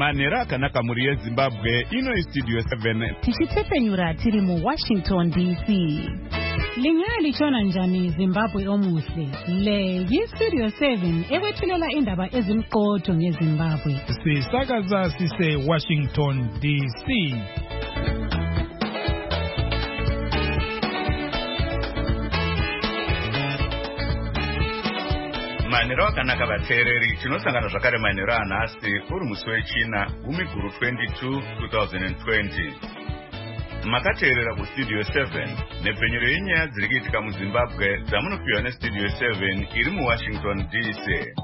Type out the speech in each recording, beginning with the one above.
manhero akanaka muri yeZimbabwe. Ino iStudio 7 tichitsepenyura tiri muWashington DC. Lingali chona njani Zimbabwe omuhle. Le yiStudio 7 ewethulela indaba ezimqotho ngeZimbabwe. Sisakaza sise Washington DC. manhero akanaka vateereri, tinosangana zvakare manhero anhasi uri musi wechina 10/22 2020. makateerera kuStudio 7 nepfenyuro yenyaya dziri kuitika muZimbabwe dzamunopiwa neStudio 7 iri muWashington DC.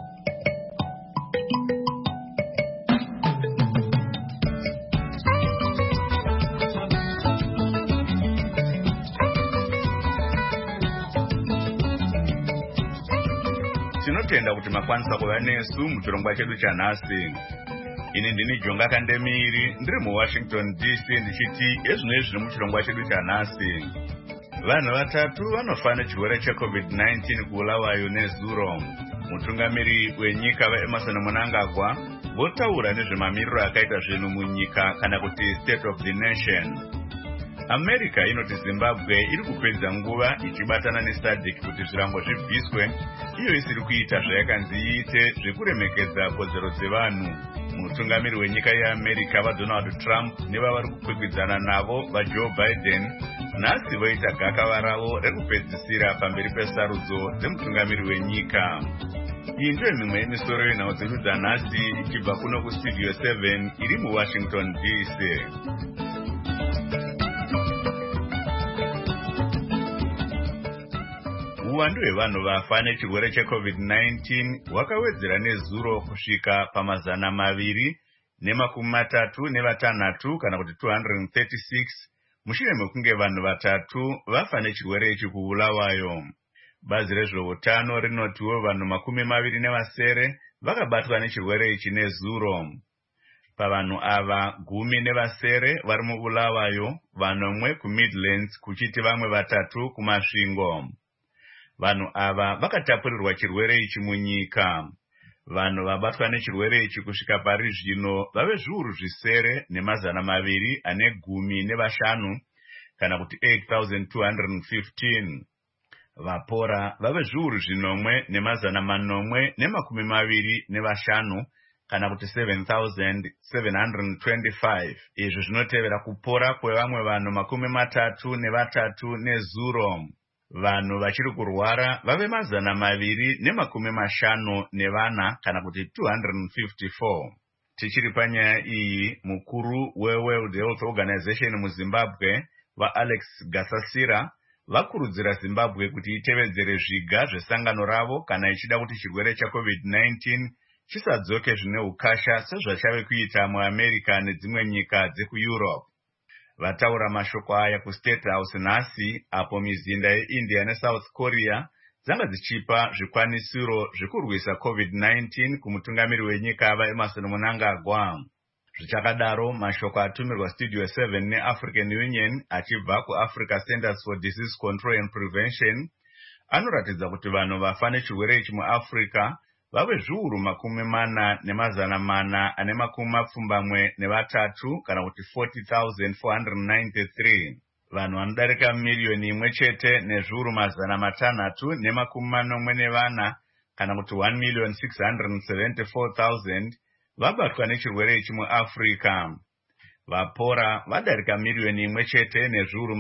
tinotenda kuti makwanisa kuva nesu muchirongwa chedu chanhasi. Ini ndini Jonga Kandemiri, ndiri muWashington DC ndichiti ezvino zviri muchirongwa chedu chanhasi. Vanhu vatatu vanofa nechirwere cheCovid-19 kuBulawayo neZuro. Mutungamiri wenyika vaEmmerson Mnangagwa votaura nezvemamiriro akaita zvinhu munyika kana kuti State of the Nation. America inoti Zimbabwe iri kupedza nguva ichibatana neSADC kuti zvirango zvibviswe, iyo isiri kuita zvayakanzi iite zvekuremekedza kodzero dzevanhu. Mutungamiri wenyika yeAmerica vaDonald Trump nevavari kukwikwidzana navo vaJoe Biden nhasi voita gakava ravo rekupedzisira pamberi pesarudzo dzemutungamiri wenyika. Iyi ndiyo mimwe yemisoro yenhau dzedu dzanhasi ichibva kuno kuStudio 7 iri muWashington DC. Uwandu hwevanhu vafa nechirwere cheCovid-19 hwakawedzera neZuro kusvika pa236 kana kuti 236 mushure mekunge vanhu vatatu vafa nechirwere ichi kuBulawayo. Bazi rezveutano rinotiwo vanhu 27 vakabatwa nechirwere ichi neZuro. Pavanhu ava 10 vari muBulawayo, 9 kuMidlands kuchiti vamwe 3 kuMasvingo. Vanhu ava vakatapurirwa chirwere ichi munyika. Vanhu vabatwa nechirwere ichi kusvika pari zvino vave zviuru 215 kana kuti 8,215. Vapora vave zviuru 1,825 kana kuti 7,725. Izvi zvinotevera kupora kwevamwe vanhu 33 neZuro. Vanhu vachiri kurwara vave 250 kana kuti 254. Tichiri panyaya iyi, mukuru weWorld Health Organization muZimbabwe vaAlex Gasasira vakurudzira Zimbabwe kuti itevedzere zviga zvesangano ravo kana ichida kuti chirwere cheCovid-19 chisadzoke zvine ukasha sezvachave kuita muAmerica nedzimwe nyika dzekuEurope. Vataura mashoko aya kuState House nhasi apo mizinda yeIndia neSouth Korea dzanga dzichipa zvikwanisiro zvekurwisa COVID-19 kumutungamiri wenyika vaEmmerson Mnangagwa. Zvichakadaro, mashoko atumirwa Studio 7 neAfrican Union achibva kuAfrica Centers for Disease Control and Prevention anoratidza kuti vanhu vafa nechirwere ichi muAfrica vave zviuru 4,423 kana kuti 40,493. Vanhu vanodarika miriyoni imwe chete nezviuru 644 kana kuti 1,674,000 vabatwa nechirwere ichi muAfrica. Vapora vadarika miriyoni imwe chete nezviuru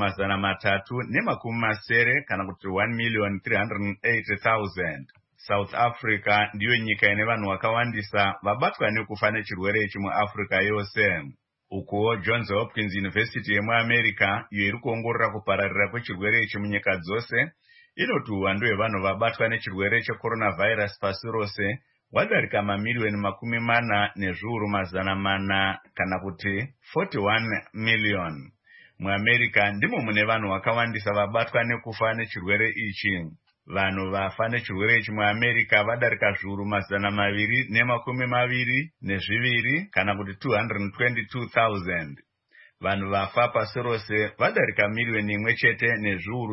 370 kana kuti 1,380,000. South Africa ndiyo nyika ine vanhu vakawandisa vabatwa nekufa nechirwere ichi muAfrica yose. Ukuwo Johns Hopkins University yemuAmerica, iyo iri kuongorora kupararira kwechirwere ichi munyika dzose, inoti uwandu hwevanhu vabatwa nechirwere checoronavirus pasi rose hwadarika mamiriyoni 40 nezviuru 400 kana kuti 41 million. MuAmerica ndimo mune vanhu vakawandisa vabatwa nekufa nechirwere ichi. Vanhu vafa nechirwere ichi muAmerica vadarika zviuru 222 kana kuti 222,000. Vanhu vafa pasi rose vadarika miriyoni imwe chete nezviuru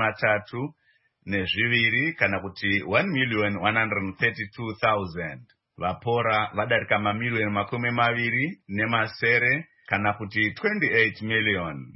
132 kana kuti 1,132,000. vapora vadarika mamiliyoni 20 kana kuti 28 million.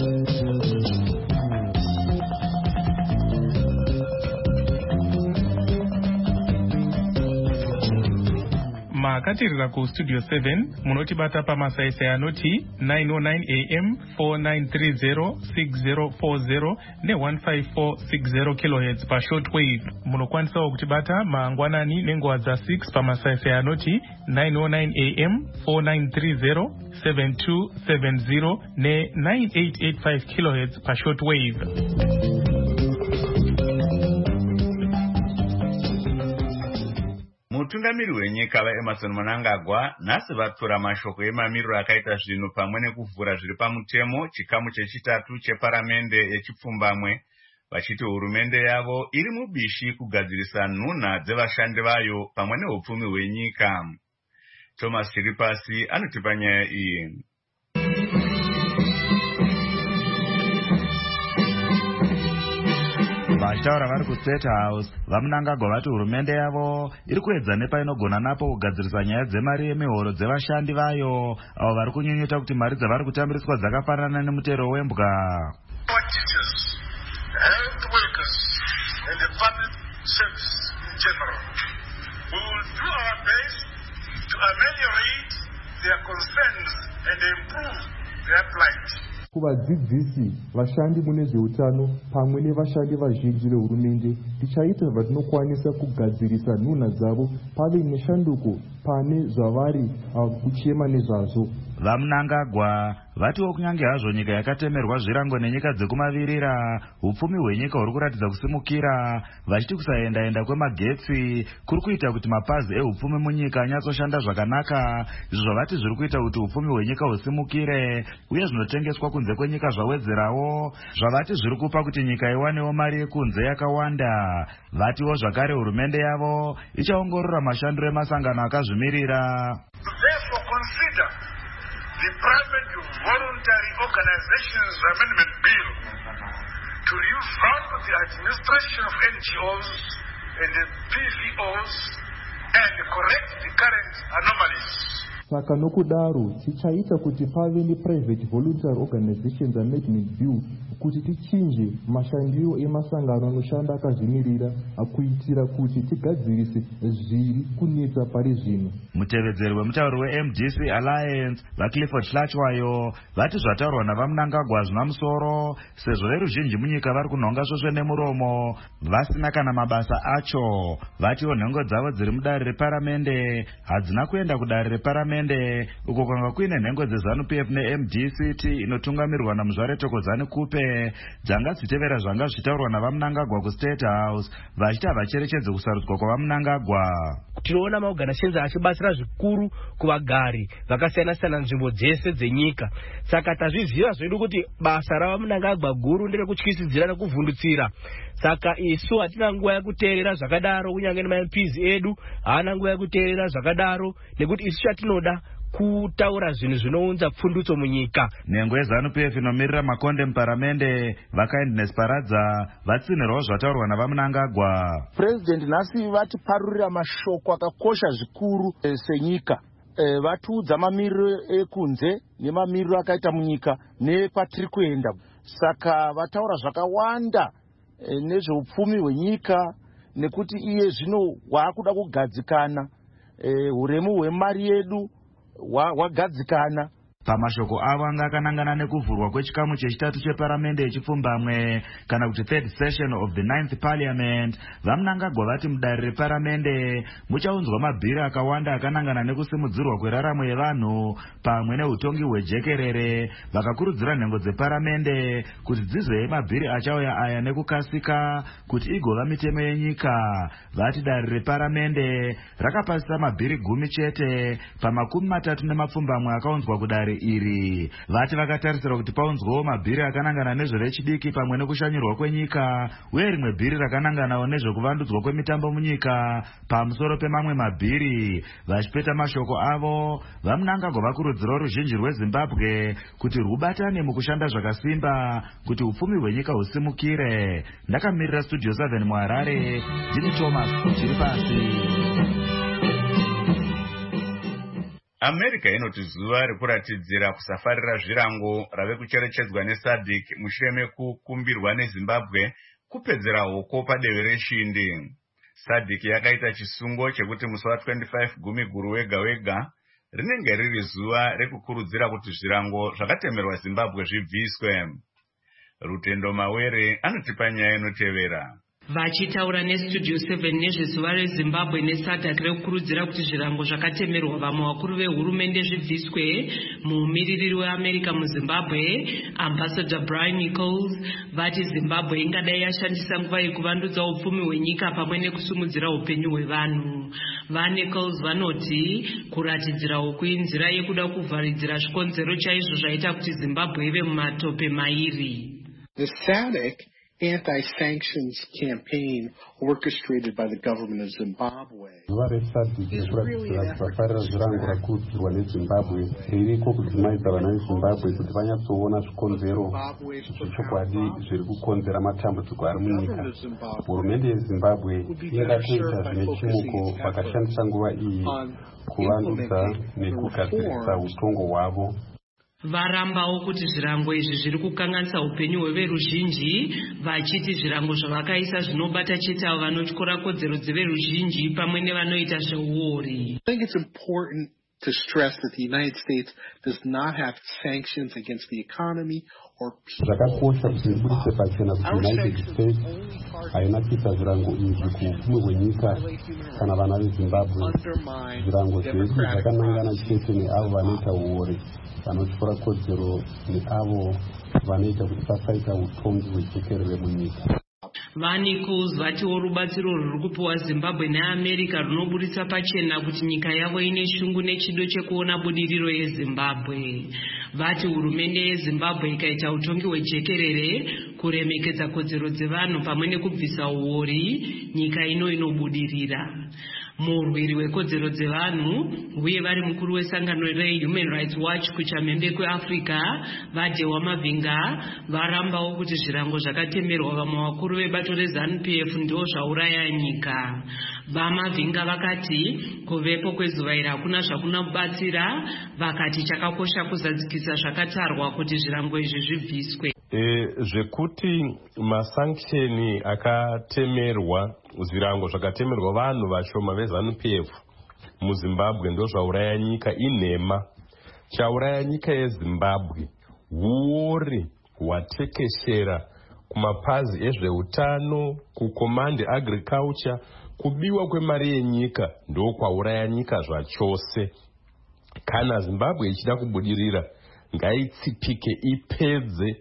makatirira kustudio 7 munotibata pamasaisai anoti 909 am 4930 6040 ne15460 kHz pashortwave. Munokwanisawo kutibata mangwanani nenguva dza6 pamasaisai anoti 909 am 4930 7270 ne9885 kHz pashortwave. Mutungamiri wenyika vaEmmerson Mnangagwa nhasi vatora mashoko emamiriro akaita zvinhu pamwe nekuvhura zviri pamutemo chikamu chechitatu cheparamende yechipfumbamwe, vachiti hurumende yavo iri mubishi kugadzirisa nhunha dzevashandi vayo pamwe neupfumi hwenyika. Thomas Chiripasi anotipa nyaya iyi. Vachitaura vari kuState House, vaMnangagwa vati hurumende yavo iri kuedza nepainogona napo kugadzirisa nyaya dzemari yemihoro dzevashandi vayo, avo vari kunyunyuta kuti mari dzavari kutamburiswa dzakafanana nemutero wembwa. Kuvadzidzisi, vashandi mune zveutano pamwe nevashandi vazhinji vehurumende, tichaita zvatinokwanisa kugadzirisa nhunha dzavo pave neshanduko pane zvavari kuchema nezvazvo. VaMnangagwa vatiwo kunyange hazvo nyika yakatemerwa zvirango nenyika dzekumavirira, upfumi hwenyika huri kuratidza kusimukira, vachiti kusaenda kwemagetsi kuri kuita kuti mapazi ehupfumi munyika anyatsoshanda zvakanaka, izvo zvavati zviri kuita kuti upfumi hwenyika husimukire, uye zvinotengeswa kunze kwenyika zvawedzerawo, zvavati zviri kupa kuti nyika iwanewo mari yekunze yakawanda. Vatiwo zvakare hurumende yavo ichaongorora mashandiro emasangano akazvimirira. The Private Voluntary Organizations Amendment Bill to revamp the administration of NGOs and the PVOs and correct the current anomalies. Saka nokudaro tichaita kuti pave nePrivate Voluntary Organizations Amendment Bill kuti tichinje mashandiro emasangano anoshanda akazvimirira akuitira kuti tigadzirise zviri kunetsa pari zvino. Mutevedzeri wemutauri weMDC Alliance vaClifford Hlachwayo vati zvataurwa navaMnangagwa hazvina musoro, sezvo veruzhinji munyika vari kunhonga svosve nemuromo vasina kana mabasa acho. Vatiwo nhengo dzavo dziri mudare reparamende hadzina kuenda kudare reparamende, uko kwanga kuine nhengo dzeZANU-PF neMDCT inotungamirwa naMuzvare Thokozani Kupe dzanga dzichitevera zvanga zvichitaurwa navaMnangagwa kuState House, vachiti havacherechedze kusarudzwa kwavaMnangagwa. Tinoona maorganizations achibatsira zvikuru kuvagari vakasiyana-siyana nzvimbo dzese dzenyika. Saka tazviziva zvedu kuti basa ravaMnangagwa guru nderekutyisidzira nekuvhundutsira. Saka isu hatina nguva yekuteerera zvakadaro, kunyange nemaMPs edu haana nguva yekuteerera zvakadaro, nekuti isu chatinoda kutaura zvinhu zvinounza pfundutso munyika. Nhengo yeZANU-PF inomirira makonde muparamende vaKindness Paradza vatsinhirawo zvataurwa navaMnangagwa. President nhasi vatiparurira mashoko akakosha zvikuru senyika. Vatiudza mamiriro ekunze nemamiriro akaita munyika nekwatiri kuenda. Saka vataura zvakawanda nezveupfumi hwenyika, nekuti iye zvino waakuda kugadzikana, huremu hwemari yedu hwagadzikana. Pamashoko avo anga akanangana nekuvhurwa kwechikamu chechitatu cheparamende yechipfumbamwe kana kuti third session of the 9th parliament, vaMnangagwa vati mudare reparamende muchaunzwa mabhiri akawanda akanangana nekusimudzirwa kweraramo yevanhu pamwe neutongi hwejekerere. Vakakurudzira nhengo dzeparamende kuti dzizoye mabhiri achauya aya nekukasika kuti igova mitemo yenyika. Vati dare reparamende rakapasisa mabhiri 10 chete pa30 akaunzwa kudare iri. Vati vakatarisira kuti paunzwawo mabhiri akanangana nezverechidiki pamwe nekushanyirwa kwenyika, uye rimwe bhiri rakananganawo nezvekuvandudzwa kwemitambo munyika pamusoro pemamwe mabhiri. Vachipeta mashoko avo, vaMnangagwa vakurudzirawo ruzhinji rweZimbabwe kuti rwubatane mukushanda zvakasimba kuti upfumi hwenyika husimukire. Ndakamirira Studio 7 muHarare, ndini Thomas Chiripasi. America inoti zuva rekuratidzira kusafarira zvirango rave kucherechedzwa neSADC mushure mekukumbirwa neZimbabwe kupedzera hoko padehwe reshindi. SADC yakaita chisungo chekuti musi wa25 Gumiguru wega wega rinenge riri zuva rekukurudzira kuti zvirango zvakatemerwa Zimbabwe zvibviswe. Rutendo Mawere anotipa nyaya inotevera. Vachitaura neStudio 7 nezvezuva reZimbabwe neSADC rekukurudzira kuti zvirango zvakatemerwa vamwe vakuru vehurumende zvibviswe, mumiririri weAmerica muZimbabwe Ambassador Brian Nichols vati Zimbabwe ingadai yashandisa nguva yekuvandudza upfumi hwenyika pamwe nekusumudzira upenyu hwevanhu. VaNichols vanoti kuratidzira uku inzira yekuda kuvharidzira zvikonzero chaizvo zvaita kuti Zimbabwe ive mumatope mairi. The SADC anti-sanctions campaign orchestrated by the government of Zimbabwe. Zuva reSADC rekuratidza kusafarira zvirango rakurudzirwa neZimbabwe ririko kudzimaidza vana veZimbabwe kuti vanyatsoona zvikonzero zvechokwadi zviri kukonzera matambudziko ari munyika. Hurumende yeZimbabwe ingatoita zvine chimuko vakashandisa nguva iyi kuvandudza nekugadzirisa utongo hwavo. Varambawo kuti zvirango izvi zviri kukanganisa upenyu hweveruzhinji, vachiti zvirango zvavakaisa zvinobata chete avo vanotyora kodzero dzeveruzhinji pamwe nevanoita zveuori. I think it's important to stress that the United States does not have sanctions against the economy or people. Zvakakosha kuti ndibudise pachena kuti United States haina kuita zvirango izvi kuupfumi hwenyika kana vana veZimbabwe. Zvirango zvedu zvakanangana chete neavo vanoita uori, vanotyora kodzero neavo vanoita kuti pasaita utongi hwechekerere munyika. VaNichols vatiwo rubatsiro ruri kupiwa Zimbabwe neAmerica runoburitsa pachena kuti nyika yavo ine shungu nechido chekuona budiriro yeZimbabwe. Vati hurumende yeZimbabwe ikaita utongi hwejekerere, kuremekedza kodzero dzevanhu pamwe nekubvisa uori, nyika inobudirira. Murwiri wekodzero dzevanhu uye vari mukuru wesangano reHuman Rights Watch kuchamhembe kweAfrica vaDhewa Mavinga varambawo kuti zvirango zvakatemerwa vamwe vakuru vebato reZANU-PF ndo zvauraya nyika. VaMavinga vakati kuvepo kwezuva iri hakuna zvakunobatsira, vakati chakakosha kuzadzikisa zvakatarwa kuti zvirango izvi zvibviswe. Zvekuti masanksheni akatemerwa, zvirango zvakatemerwa vanhu vashoma veZANU-PF muZimbabwe ndo zvauraya nyika inhema. Chauraya nyika yeZimbabwe huori hwatekeshera kumapazi ezveutano, kucommand agriculture, kubiwa kwemari yenyika ndo kwauraya nyika zvachose. Kana Zimbabwe ichida kubudirira ngaitsipike ipedze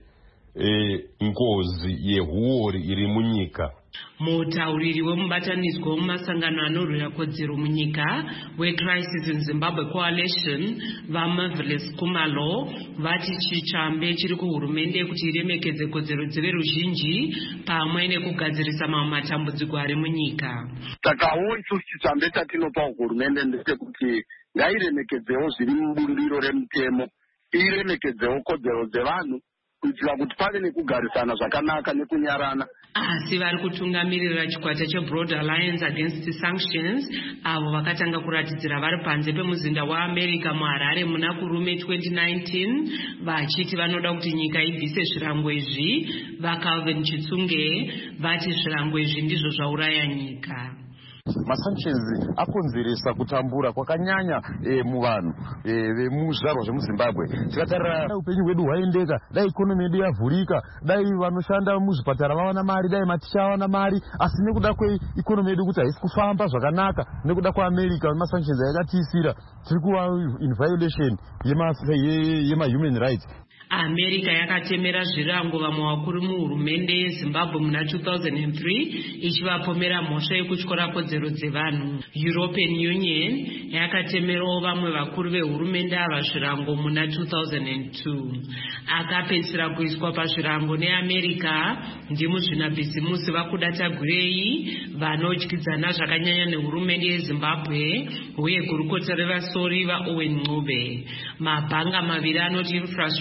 ngozi yehuori iri munyika. Mutauriri wemubatanidzwa wemumasangano anorwira kodzero munyika weCrisis in Zimbabwe Coalition vaMarvelous Kumalo vati chichambe chiri kuhurumende kuti iremekedze kodzero dzeveruzhinji pamwe nekugadzirisa mamwe matambudziko ari munyika. Takawo isusu chichambe chatinopa hurumende ndechekuti ngairemekedzewo zviri mubumbiro remutemo, iremekedzewo kodzero dzevanhu kuitira kuti pave nekugarisana zvakanaka nekunyarana. Asi vari kutungamirira chikwata cheBroad Alliance Against Sanctions avo vakatanga kuratidzira vari panze pemuzinda weAmerica muHarare muna kurume 2019 vachiti vanoda kuti nyika ibvise zvirango izvi. VaCalvin Chitsunge vati zvirango izvi ndizvo zvauraya nyika. Masanctions akonzeresa kutambura kwakanyanya muvanhu vemuzvarwa zvemuZimbabwe. Tikatarira upenyu hwedu hwaendeka, dai ikonomi yedu yavhurika, dai vanoshanda muzvipatara vawana mari, dai maticha vawana mari, asi nekuda kweikonomi yedu kuti haisi kufamba zvakanaka nekuda kwaAmerica masanctions yakatiisira, tiri kuva in violation yema-human rights. America yakatemera zvirango vamwe vakuru muhurumende yeZimbabwe muna 2003 ichivapomera mhosva yekutyora kodzero dzevanhu. European Union yakatemerawo vamwe vakuru vehurumende ava zvirango muna 2002. Akapedzisira kuiswa pazvirango neAmerica ndimuzvinabhizimusi vaKudata Gurei vanodyidzana zvakanyanya nehurumende yeZimbabwe uye gurukota revasori vaOwen Ncube. Mabhanga maviri anoti Infrastructure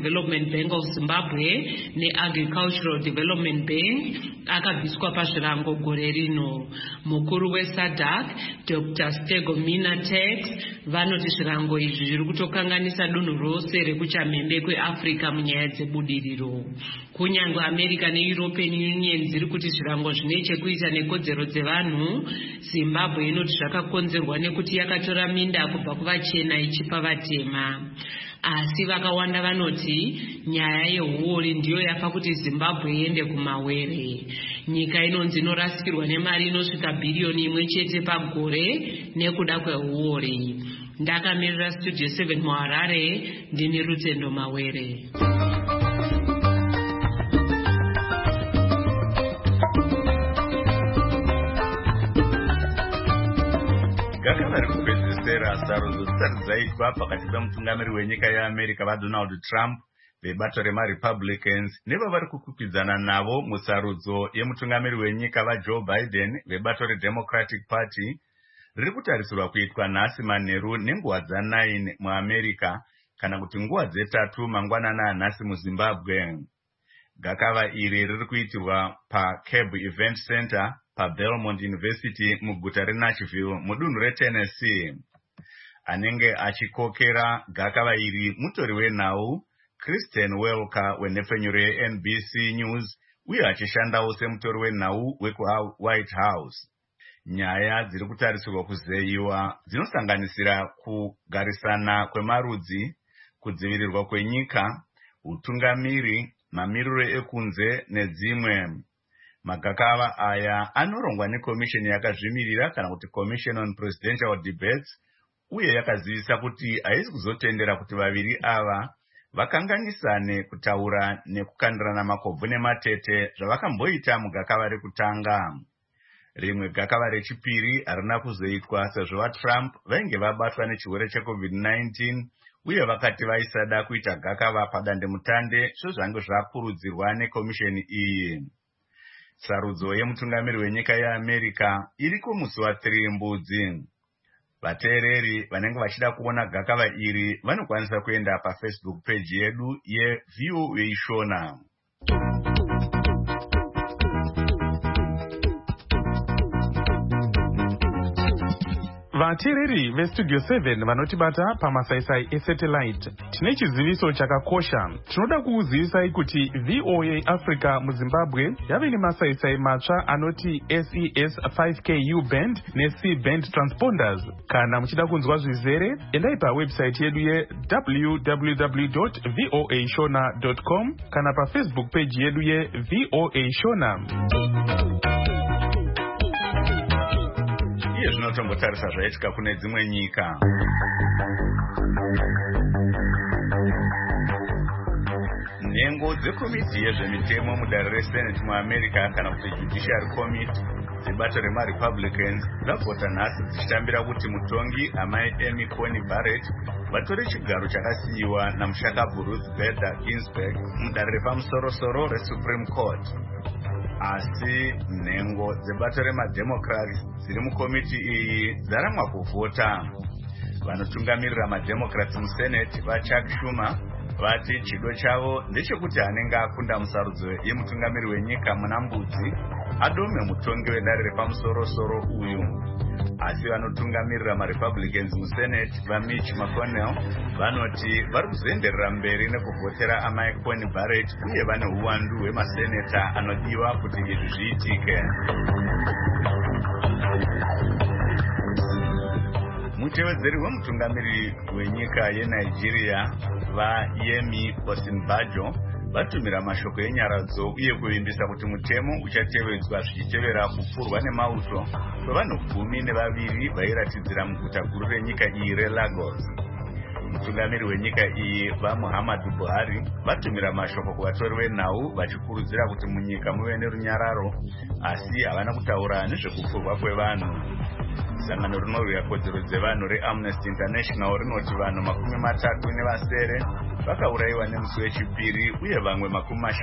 Development Bank of Zimbabwe neAgricultural Development Bank akabviswa pazvirango gore rino. Mukuru weSADC Dr. Stegomina Tax vanoti zvirango izvi zviri kutokanganisa dunhu rose rekuchamhembe kweAfrica munyaya dzebudiriro. Kunyange America neEuropean Union dziri kuti zvirango zvine chekuita nekodzero dzevanhu, Zimbabwe inoti zvakakonzerwa nekuti yakatora minda kubva kuvachena ichipa vatema. Asi vakawanda vanoti nyaya yehuori ndiyo yapa kuti Zimbabwe iende kumawere. Nyika inonzi inorasikirwa nemari inosvika bhiriyoni 1 chete pagore nekuda kwehuori. Ndakamirira Studio 7 muHarare, ndini Rutendo Mawere. Gakava rekupedzisira sarudzo dzisati dzaitwa pakati pemutungamiri wenyika yeAmerica vaDonald Trump vebato remaRepublicans nevavari kukwikwidzana navo musarudzo yemutungamiri wenyika vaJoe Biden vebato reDemocratic Party riri kutarisirwa kuitwa nhasi manheru nenguva dza9 muAmerica kana kuti nguva dze3 mangwanana anhasi muZimbabwe. Gakava iri riri kuitirwa paCab Event Center paBelmont University muguta reNashville mudunhu reTennessee. Anenge achikokera gakava iri mutori wenhau Kristen Welker wenhepfenyuro yeNBC News uye achishandawo semutori wenhau wekuWhite House. Nyaya dziri kutarisirwa kuzeyiwa dzinosanganisira kugarisana kwemarudzi, kudzivirirwa kwenyika, utungamiri, mamiriro ekunze nedzimwe. Magakava aya anorongwa nekomisheni yakazvimirira kana kuti Commission on Presidential Debates uye yakazivisa kuti haisi kuzotendera kuti vaviri ava vakanganisane kutaura nekukandirana makobvu nematete zvavakamboita mugakava rekutanga. Rimwe gakava rechipiri harina kuzoitwa sezvo vaTrump vainge vabatwa nechirwere cheCovid-19 uye vakati vaisada kuita gakava padandemutande sezvange zvakurudzirwa nekomisheni iyi. Sarudzo yemutungamiri wenyika yeAmerica iriko musi wa3 Mbudzi. Vateereri vanenge vachida kuona gakava iri vanokwanisa kuenda paFacebook page yedu yeVOA Shona. Vateereri veStudio 7 vanotibata pamasaisai esatellite, tine chiziviso chakakosha. Tinoda kukuzivisai kuti VOA Africa muZimbabwe yave nemasaisai matsva anoti SES 5K U-band neC-band transponders. Kana muchida kunzwa zvizere, endai pawebsite yedu www.voashona.com kana paFacebook page yedu yeVOA Shona. Iye zvinotombotarisa zvaitika kune dzimwe nyika. Nhengo dzekomiti yezvemitemo mudare reSenate muAmerica kana kuti Judiciary Committee dzibato remaRepublicans dzavhota nhasi dzichitambira kuti mutongi amai Amy Coney Barrett vatore chigaro chakasiyiwa namushakabvu Ruth Bader Ginsburg mudare repamusoro-soro reSupreme Court. Asi nhengo dzebato remademocrats dziri mukomiti iyi dzaramwa kuvhota. Vanotungamirira mademocrats muSenate vaChuck Schumer vati chido chavo ndechekuti anenge akunda musarudzo yemutungamiri wenyika muna Mbudzi adome mutongi wedare repamusoro-soro uyu. Asi vanotungamirira maRepublicans muSenate vaMitch McConnell vanoti vari kuzoenderera mberi nekuvhotera amai Coney Barrett uye vane uwandu hwemaseneta anodiwa kuti izvi zviitike. Mutevedzeri wemutungamiri wenyika yeNigeria vaYemi Osinbajo vatumira mashoko enyaradzo uye kuvimbisa kuti mutemo uchatevedzwa zvichitevera kupfurwa nemauto kwevanhu 12 vairatidzira muguta guru renyika iyi reLagos. Mutungamiri wenyika iyi vaMuhammadu Buhari vatumira mashoko kuvatori venhau vachikurudzira kuti munyika muve nerunyararo, asi havana kutaura nezvekupfurwa kwevanhu. Sangano rinorwira kodzero dzevanhu reAmnesty International rinoti vanhu 37 vakaurayiwa nemusi wechipiri uye vamwe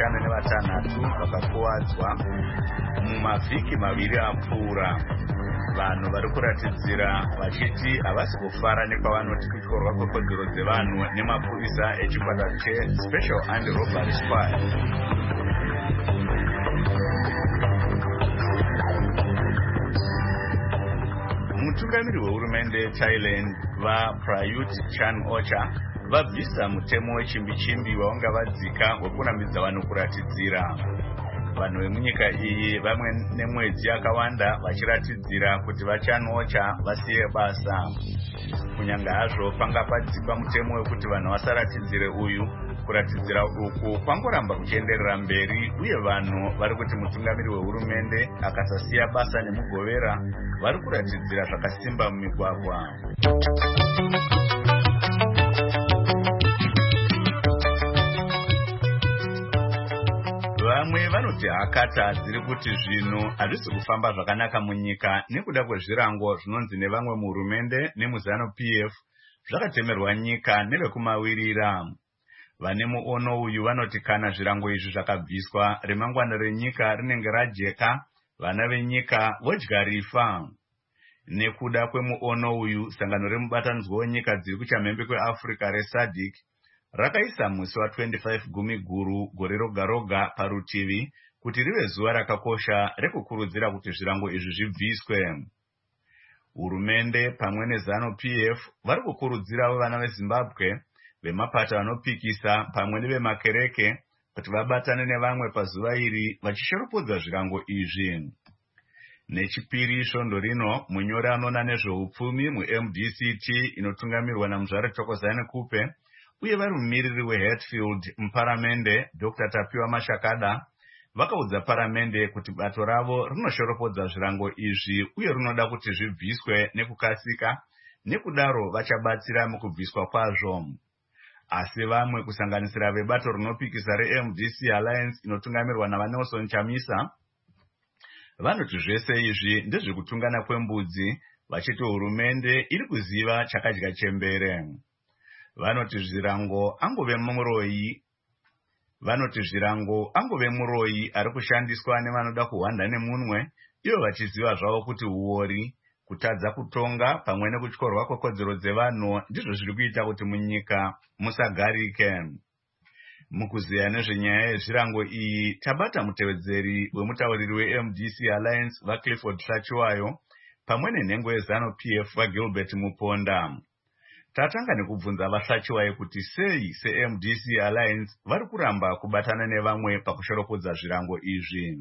56 vakakuvadzwa mumavhiki 2 apfuura. vanhu vari kuratidzira vachiti havasi kufara nekwavanoti kutyorwa kwekodzero dzevanhu nemapurisa echikwata cheSpecial Anti-Robbery Squad. Mutungamiri wehurumende Thailand vaPrayut Chan-ocha vabvisa mutemo wechimbi-chimbi wavanga vadzika wekunamidza vanhu kuratidzira. Vanhu vemunyika iyi vamwe nemwedzi yakawanda vachiratidzira kuti vaChan-ocha vasiye basa. Kunyanga hazvo panga padzikwa mutemo wekuti vanhu vasaratidzire uyu, kuratidzira uku kwangoramba kuchienderera mberi, uye vanhu vari kuti mutungamiri wehurumende akasasiya basa nemugovera vari kuratidzira zvakasimba mumigwagwa. Vamwe vanoti hakata dziri kuti zvinhu hazvisi kufamba zvakanaka munyika nekuda kwezvirango zvinonzi nevamwe muhurumende nemuZANU-PF zvakatemerwa nyika nevekumawirira. Vane muono uyu vanoti kana zvirango izvi zvakabviswa, remangwana renyika rinenge rajeka, vana venyika vodya rifa. Nekuda kwemuono uyu, sangano remubatanidzwa wenyika dziri kuchamhembe kweAfrica reSADC rakaisa musi wa25 Gumiguru gore roga roga parutivi kuti rive zuva rakakosha rekukurudzira kuti zvirango izvi zvibviswe. Hurumende pamwe neZANU-PF vari kukurudzirawo vana veZimbabwe, vemapato vanopikisa pamwe nevemakereke kuti vabatane nevamwe pazuva iri vachishoropodza zvirango izvi. Nechipiri svondo rino, munyori anoona nezveupfumi muMDCT inotungamirwa naMuzvare Thokozani Kupe uye vari mumiriri weHatfield muparamende Dr. Tapiwa Mashakada vakaudza paramende kuti bato ravo rinoshoropodza zvirango izvi uye rinoda kuti zvibviswe nekukasika, nekudaro vachabatsira mukubviswa kwazvo. Asi vamwe kusanganisira vebato rinopikisa reMDC Alliance inotungamirwa navaNelson Chamisa vanoti zvese izvi ndezvekutungana kwembudzi, vachiti hurumende iri kuziva chakadya chembere. Vanoti zvirango angove muroyi ari kushandiswa nevanoda kuhwanda nemunwe, ivo vachiziva zvavo kuti uori, kutadza kutonga pamwe nekutyorwa kwekodzero dzevanhu ndizvo zviri kuita kuti munyika musagarike. Mukuziya nezvenyaya yezvirango iyi, tabata mutevedzeri wemutauriri weMDC Alliance vaClifford Hlachiwayo pamwe nenhengo yeZANU-PF vaGilbert Muponda. Tatanga nekubvunza vaHlachiwayo kuti sei seMDC Alliance vari kuramba kubatana nevamwe pakushoropodza zvirango izvi.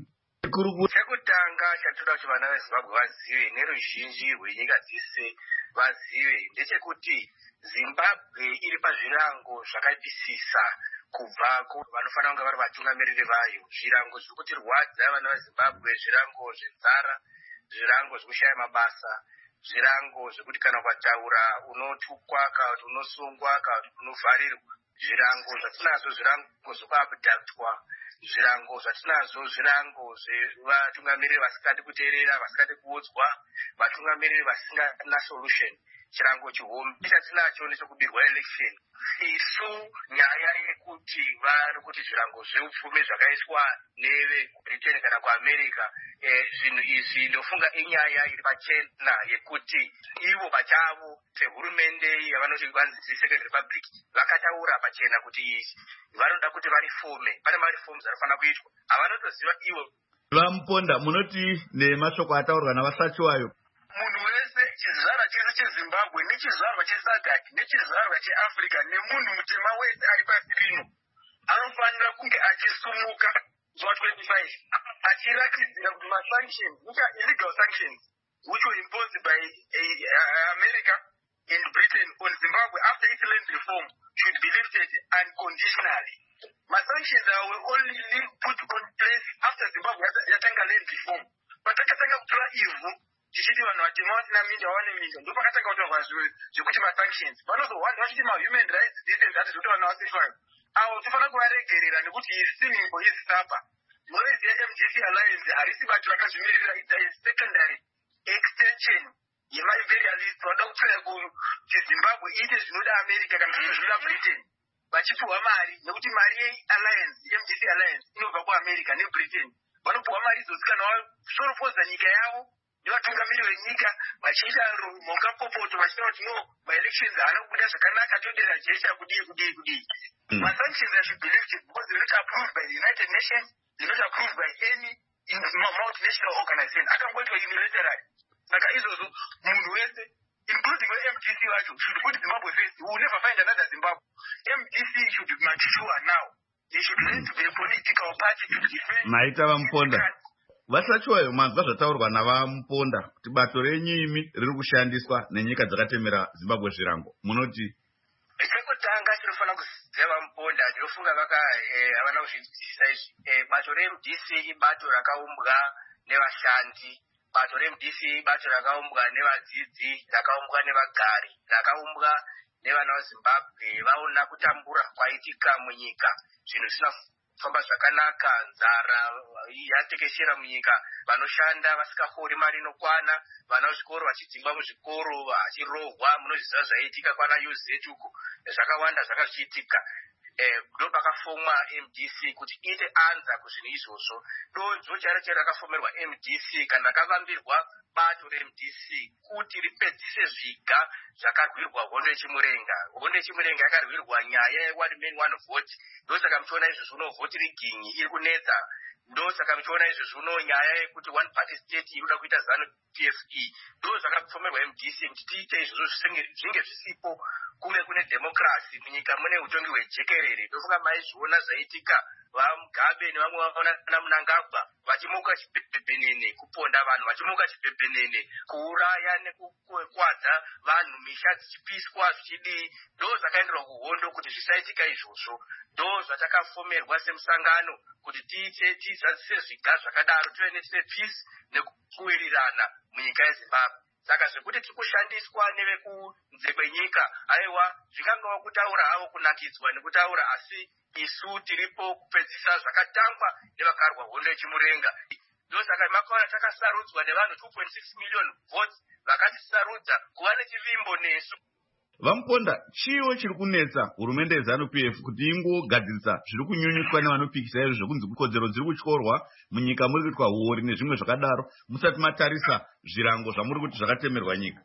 Chekutanga chatoda kuti vana veZimbabwe vazive neruzhinji rwenyika dzese vazive ndechekuti Zimbabwe iri pazvirango zvakaipisisa kubva vanofanira kunge vari vatungamiriri vayo. Zvirango zviri kutirwadza vana veZimbabwe, zvirango zvenzara, zvirango zvekushaya mabasa, zvirango zvekuti kana ukataura unotukwa, kana kuti unosungwa, kana kuti unovharirwa. Zvirango zvatinazvo, zvirango zvekuabhadhaktwa, zvirango zvatinazvo, zvirango zvevatungamiriri vasikadi kuteerera, vasikadi kuudzwa, vatungamiriri vasina solution. Chirango chihombe chatinacho nechekubirwa election. Isu nyaya yekuti vari kuti zvirango zveupfumi zvakaiswa neveBritain kana kuAmerica, zvinhu izvi ndofunga inyaya iri pachena yekuti ivo pachavo sehurumende yavanoti vanzi Second Republic vakataura pachena kuti izvi vanoda kuti varifome, pane marifoms anofanira kuitwa, havanotoziva ivo. Vamuponda, munoti nemashoko ataurwa navaHlachiwayo, munhu wese chizvarwa chese cheZimbabwe nechizvarwa cheSADC nechizvarwa cheAfrica nemunhu mutema wese ari pasi rino anofanira kunge achisumuka zuva 25 achiratidzira kuti masanctions, which are illegal sanctions, which were imposed by America and Britain on Zimbabwe after its land reform, should be lifted unconditionally. Sanctions were only put on place after Zimbabwe yatanga land reform. Patakatanga kutora ivhu tichiti vanhu vatema vasina minda vawane minda, ndo pakatanga kutorwa zvekuti masanctions. Vanozohwanda vachiti mahuman rights defenders kuti vanhu vasifai. Avo tofanira kuvaregerera nekuti isimimbo yezisapa. Munoiziva MDC Alliance harisi bato rakazvimirira, it's secondary extension yemaimperialist vanoda kutsvaya kuti Zimbabwe iite zvinoda America kana zvinoda Britain. Vachipuhwa mari nekuti mari yeAlliance, MDC Alliance inobva kuAmerica neBritain. Vanopuhwa mari idzodzo kana vashoropodza nyika yavo nevatungamiri venyika vachiita mhongapopoto vachitaura kuti no maelections haana kubuda zvakanaka todera jesha kudii masanctions I should believe it because they're not approved by the United Nations, they're not approved by any multinational organization. Akangoitwa unilaterally. Saka izvozvo munhu wese including the MDC vacho should put Zimbabwe first. We will never find another Zimbabwe. MDC should mature now. They should learn to be a political party to defend. Maita vamuponda. Vasachiwayo manzwa zvataurwa navamuponda kuti bato renyu imi riri kushandiswa nenyika dzakatemera Zimbabwe zvirango. Munoti chekutanga tinofana kuziva vamuponda ndinofunga havana kuzvinzwisisa izvi. Bato reMDC ibato rakaumbwa nevashandi. Bato reMDC ibato rakaumbwa nevadzidzi, rakaumbwa nevagari, rakaumbwa nevana veZimbabwe vaona kutambura kwaitika munyika. Zvinhu zvisina kufamba zvakanaka, nzara yatekeshera munyika, vanoshanda vasingahori mari inokwana, vana vezvikoro vachidzingwa muzvikoro vachirohwa, munozviziva zvaitika kwana UZ uko, zvakawanda zvakazviitika. Ndo pakafomwa MDC kuti ite anza kuzvinhu izvozvo. Donzvo chairo rakafomerwa MDC kana rakavambirwa bato reMDC kuti ripedzise zviga zvakarwirwa hondo yechimurenga. Hondo yechimurenga yakarwirwa nyaya ye1 man 1 vote. Ndosaka muchiona izvo zvino vote rigging iri kunetsa. Ndosaka muchiona izvo zvino nyaya yekuti one party state inoda kuita ZANU-PF. Ndo zvakafomerwa MDC kuti tiite izvozvo zvinge zvisipo. Kune democracy munyika mune utongi hwejekerere. Ndofunga maizviona zvaitika vaMugabe nevamwe vakaona Mnangagwa vachimuka chipembenene kuponda vanhu, vachimuka chipembenene kuuraya nekukwadza vanhu, misha dzichipiswa zvichidii. Ndo zvakaenderwa kuhondo kuti zvisaitika izvozvo. Ndo zvatakafomerwa semusangano kuti tizadzise zviga zvakadaro tive nepeace nekuwirirana munyika yeZimbabwe. Saka zvekuti tiri kushandiswa nevekunze kwenyika, aiwa zvingangova kutaura havo kunakidzwa nekutaura, asi isu tiripo kupedzisa zvakatangwa nevakarwa hondo yechimurenga. Ndosaka makaona takasarudzwa nevanhu 2.6 million votes vakatisarudza kuva nechivimbo nesu. Vamuponda, chiwo chiri kunetsa hurumende yeZANU-PF kuti ingogadzirisa zviri kunyunyutswa nevanopikisa izvo zvekunzi kodzero dziri kutyorwa munyika muri kuitwa huori nezvimwe zvakadaro musati matarisa zvirango zvamuri kuti zvakatemerwa nyika.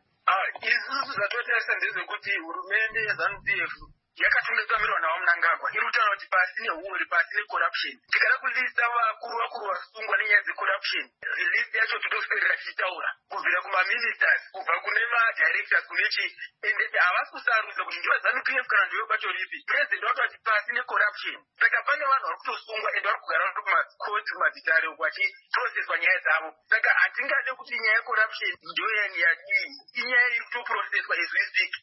Isusu zvatotarisa ndezvekuti hurumende yeZANU-PF yakatungamirirwa navaMnangagwa iri kutaura kuti pasi nehuori, pasi necorruption. Tikada kulista vakuru vasungwa nenyaya dzecorruption, list yacho totoswedera tichitaura kubvira kumaministers, kubva kune madirectors, kune chii, ende havasi kusarudza kuti ndiva ZANU-PF kana ndiwe bato ripi. President wakati pasi necorruption. Saka pane vanhu vari kutosungwa ende vari kugara vari kumakoti kumazitare uko vachiprocesswa nyaya dzavo. Saka hatingade kuti nyaya yecorruption ndiyo inyaya iri kutoprocesswa as we speak.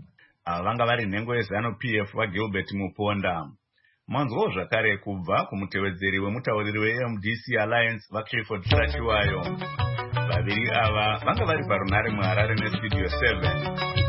Vanga vari nhengo yeZANU-PF vaGilbert Muponda. Manzwawo zvakare kubva kumutevedzeri wemutauriri weMDC Alliance vaClifford Sachiwayo. Vaviri ava vanga vari parunhare muHarare neStudio 7.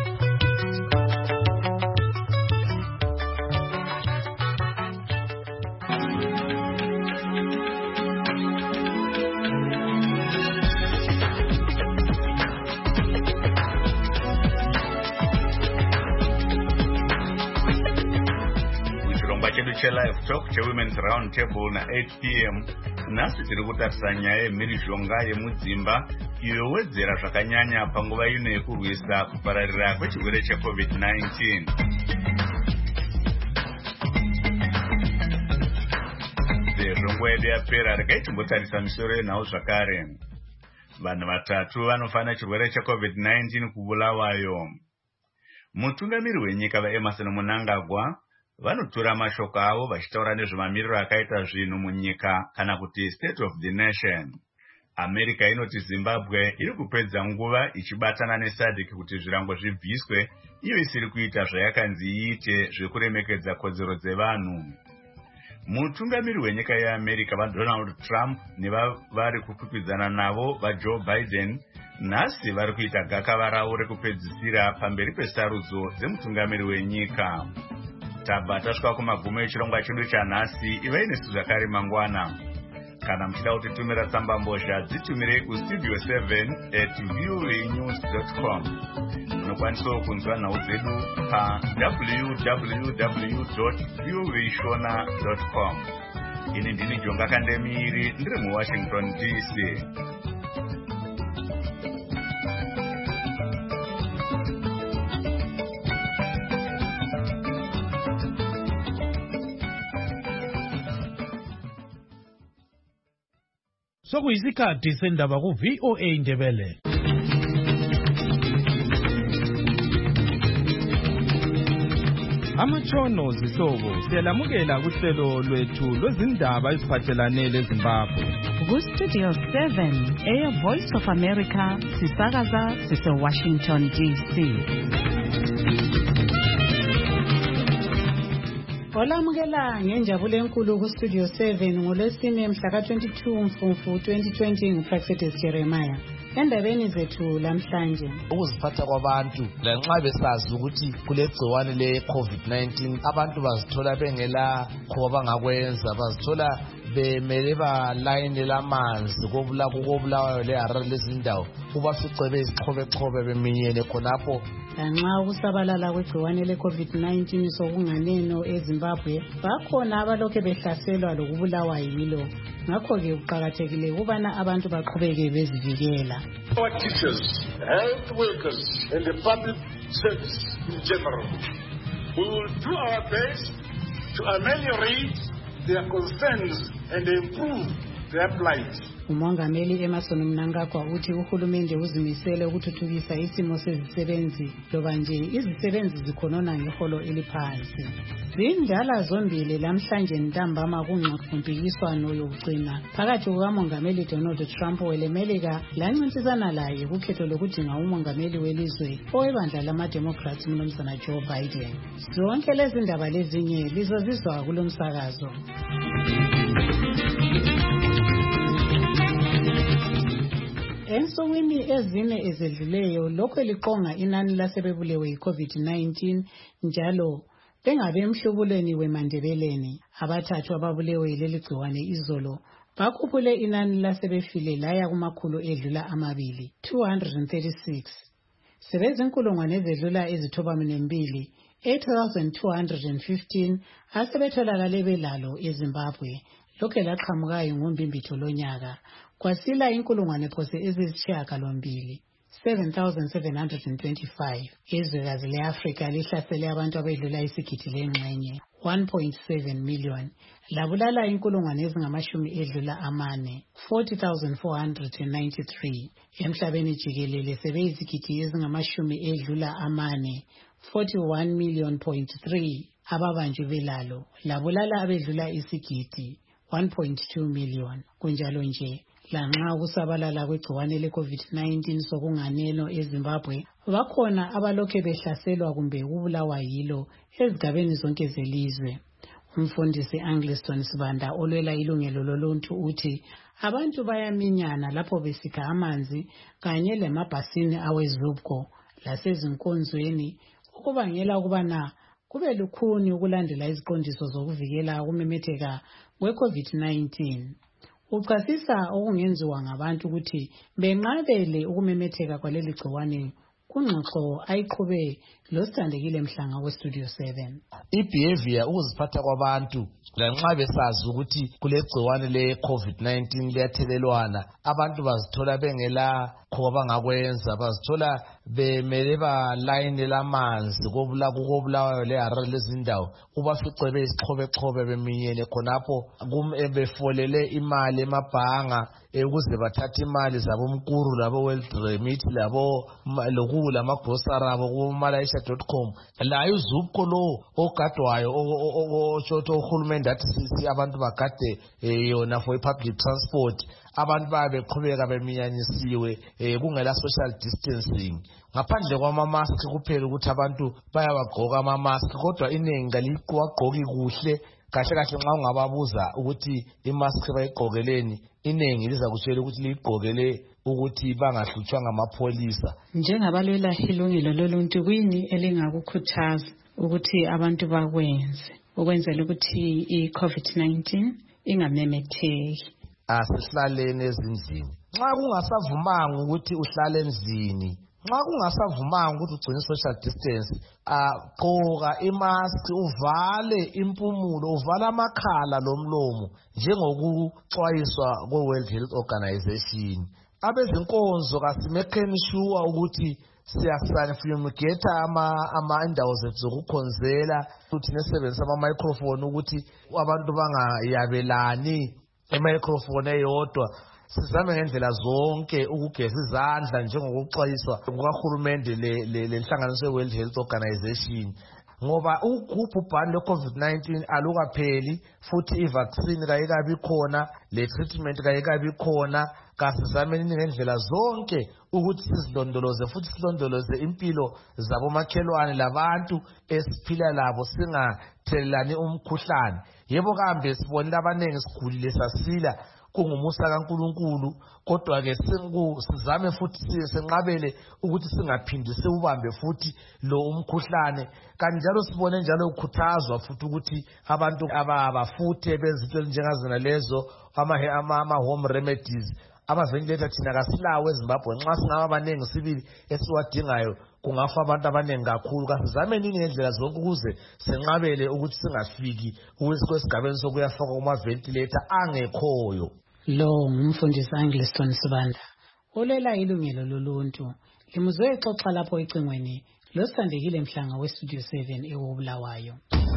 Live talk Women's Round Table na 8 p.m. Nasi tiri kutarisa nyaya yemhirizhonga yemudzimba iyo yowedzera zvakanyanya panguva ino yekurwisa kupararira kwechirwere cheCovid-19. Sezvo nguva yedu yapera, regai timbotarisa misoro yenhau zvakare. Vanhu vatatu vanofana chirwere cheCovid-19 kubulawayo. Mutungamiri wenyika vaEmmerson Mnangagwa vanotora mashoko avo vachitaura nezvemamiriro akaita zvinhu munyika kana kuti state of the nation. America inoti Zimbabwe iri kupedza nguva ichibatana neSADC kuti zvirango zvibviswe, iyo isiri kuita zvayakanzi iite zvekuremekedza kodzero dzevanhu. Mutungamiri wenyika yeAmerica vaDonald Trump nevari kukwikwidzana navo vaJoe Biden nhasi vari kuita gakava ravo rekupedzisira pamberi pesarudzo dzemutungamiri wenyika. Tabva tasvika kumagumo echirongwa chedu chanhasi. Ivai nesu zvakare mangwana. Kana muchida kutitumira tsambambozha dzitumire kustudio 7@voanews.com. Munokwanisa kunzwa nhau dzedu www.voashona.com. Ini ndini Jonga Kandemiri ndiri muWashington DC. sokuyisikhathi sendaba ku VOA Ndebele. Amatshono zihlobo siyalamukela kuhlelo lwethu lwezindaba eziphathelane leZimbabwe. Ku-Studio 7 Air Voice of America sisakaza sise-Washington DC. Olamukela ngenjabulo enkulu ku-Studio 7 ngolwesine mhla ka-22 Mfumfu 2020 nguPraxedes Jeremiah. Endabeni zethu lamhlanje ukuziphatha kwabantu lanxa besazi ukuthi kulegciwane le-COVID-19 abantu bazithola bengela kho bangakwenza, bazithola bemele balayinela amanzi kokubulawayo le-Harare lezindawo kubafice bezixhobe beminyene khonapho. Lanxa ukusabalala kwegciwane le-COVID-19 sokunganeno eZimbabwe bakhona abalokhe behlaselwa lokubulawa yilo. Ngakho-ke kuqakathekile ukubana abantu baqhubeke bezivikela. Our teachers, health workers and the public service in general, we will do our best to ameliorate their concerns and improve their plight. Umongameli Emerson Mnangagwa uthi uhulumende uzimisele ukuthuthukisa isimo sezisebenzi loba nje izisebenzi zikhonona ngeholo eliphansi. Zindala zombili lamhlanje ntambama kungxoxompikiswano yokugcina phakathi kukamongameli Donald Trump welemelika lancintisana laye kukhetho lokudinga umongameli welizwe owebandla lama-Democrats uMnumzana Joe Biden. Zonke lezi ndaba lezinye lizozizwa kulo msakazo. Ensukwini ezine ezedluleyo lokho liqonga inani lasebebulewe yi-COVID-19 njalo bengabe emhlubulweni weMandebeleni. Abathathu ababulewe leli gciwane izolo bakhuphule inani lasebefile laya kumakhulu edlula 236. Sebezinkulungwane ezedlula ezithoba-2 8,215 asebetholakale belalo eZimbabwe. Lokhe laqhamukayo ngombimbitho lonyaka kwasila inkulungwane phose ezisishiyagalombili 7,725. Izwekazi le-Afrika lihlasele abantu abedlula isigidi lengxenye 1.7 million. Labulala inkulungwane ezingamashumi edlula 40,493. Emhlabeni jikelele sebeyizigidi ezingamashumi edlula 41.3 ababanjwe belalo. Labulala abedlula isigidi 1.2 million. Kunjalo nje lanxa ukusabalala kwegciwane le-COVID-19 sokunganeno eZimbabwe bakhona abalokhe behlaselwa kumbe ukubulawa yilo ezigabeni zonke zelizwe. Umfundisi Angliston Sibanda olwela ilungelo loluntu uthi abantu bayaminyana lapho besikha amanzi kanye lemabhasini awezubko lasezinkonzweni ukubangela ukubana kube lukhuni ukulandela iziqondiso zokuvikela ukumemetheka kwe-COVID-19. Uchasisa okungenziwa ngabantu ukuthi benqabele ukumemetheka kwaleli gciwane kungxoxo ayiqhube losithandekile Mhlanga we-Studio 7. Ibehavior ukuziphatha kwabantu lanxa besazi ukuthi kulegciwane le-COVID-19 liyathelelwana, abantu bazithola bengela kho bangakwenza, bazithola bemele balayinela amanzi kokubulawayo le-Harare lezindawo ubafice bezixhobe beminyene khonapho befolele imali emabhanga ukuze bathathe imali zabomkuru labo World Remit labo lokula amagrosari abo kumalayisha.com. Layo uzubko lo ogadwayo oshoto uhulumende athi sisi abantu bagade yona for public transport. Abantu babeqhubeka beminyanyisiwe kungela social distancing. Ngaphandle kwama-mask kuphela ukuthi abantu bayawagqoka ama-mask kodwa iningi kaliwagqoki kuhle. Kahle nxa ungababuza ukuthi imask bayigqokeleni iningi liza kutshela ukuthi ligqokele ukuthi bangahlutshwa ngamapholisa. Njengabalwela ilungelo loluntu kuyini elingakukhuthaza ukuthi abantu bakwenze ukwenzela ukuthi i-COVID-19 ingamemetheki? Asihlaleni ezindlini. Nxa kungasavumanga ukuthi uhlale endlini, nxa kungasavumanga ukuthi ugcine social distance, gqoka imask, uvale impumulo, uvale amakhala lomlomo njengokuxwayiswa kwe-World Health Organization. Abezinkonzo kasimekeni sure ukuthi siyafumigate indawo zethu zokukhonzela ukuthi nesebenzisa ama-microphone ukuthi abantu bangayabelani i-microphone eyodwa sizame ngendlela zonke ukugeza izandla njengokuxwayiswa kukahulumende lenhlanganiso ye-World Health Organization, ngoba ubhubhane lwe-COVID-19 alukapheli, futhi i-vaccine kayikabi khona, le-treatment kayikabi khona. Kasizameni ngendlela zonke ukuthi sizilondoloze, futhi silondoloze impilo zabomakhelwane labantu esiphila labo, singathelelani umkhuhlane. Yebo kambe sibonile abaningi sigulile sasila, kungumusa kaNkulunkulu, kodwa-ke sizame futhi senqabele ukuthi singaphindi siwubambe futhi lo umkhuhlane. Kanti njalo sibone njalo ukukhuthazwa futhi ukuthi abantu abafuthe benze into njengazona lezo ama-home remedies, ama-ventilator thina kasilawo eZimbabwe. Nxa singaba abaningi sibili esiwadingayo kungafa abantu abaningi kakhulu. Kasizameni ngendlela zonke ukuze senqabele ukuthi singafiki kwesigabeni sokuyafakwa kuma-ventilator angekhoyo. Lo ngumfundisi Angliston Sibanda olela ilungelo loluntu. Limuzwe exoxa lapho ecingweni loSandekile Mhlanga weStudio 7 eWobulawayo.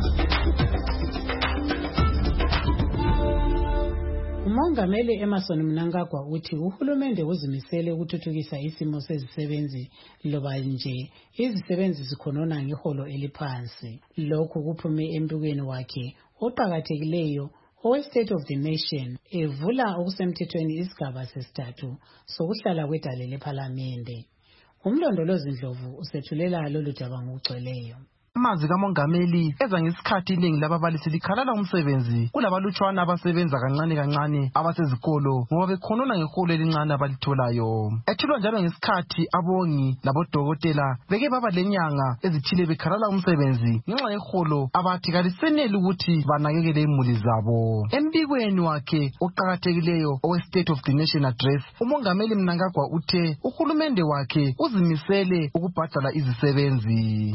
Umongameli Emmerson Mnangagwa uthi uhulumende uzimisele ukuthuthukisa isimo sezisebenzi loba nje izisebenzi zikhonona ngeholo eliphansi. Lokhu kuphume embukweni wakhe oqhakathekileyo owe-State of the Nation evula okusemthethweni isigaba sesithathu sokuhlala kwedale lephalamende. Umlondolozi Ndlovu usethulela lolu daba ngokugcweleyo. Amazwi kamongameli eza ngesikhathi iningi lababalisi likhalala umsebenzi kulabalutshwana abasebenza kancane abasezikolo ngoba bekhonona ngeholo elincane abalitholayo. Ethulwa njalo ngesikhathi abongi labodokotela beke baba lenyanga ezithile bekhalala umsebenzi ngenxa yeholo abathi kaliseneli ukuthi banakekele imuli zabo. Embikweni wakhe oqhakathekileyo owe-State of the Nation Address, umongameli Mnangagwa uthe uhulumende wakhe uzimisele ukubhadala izisebenzi.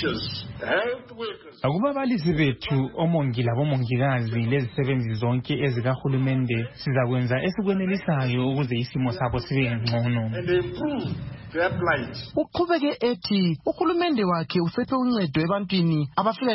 Akubabalisi bethu, omongi labomongikazi lezisebenzi zonke ezikahulumende sizakwenza esikwenelisayo ukuze isimo sabo sibe ngcono. Uqhubeke ethi uhulumende wakhe usephe uncedo ebantwini abafika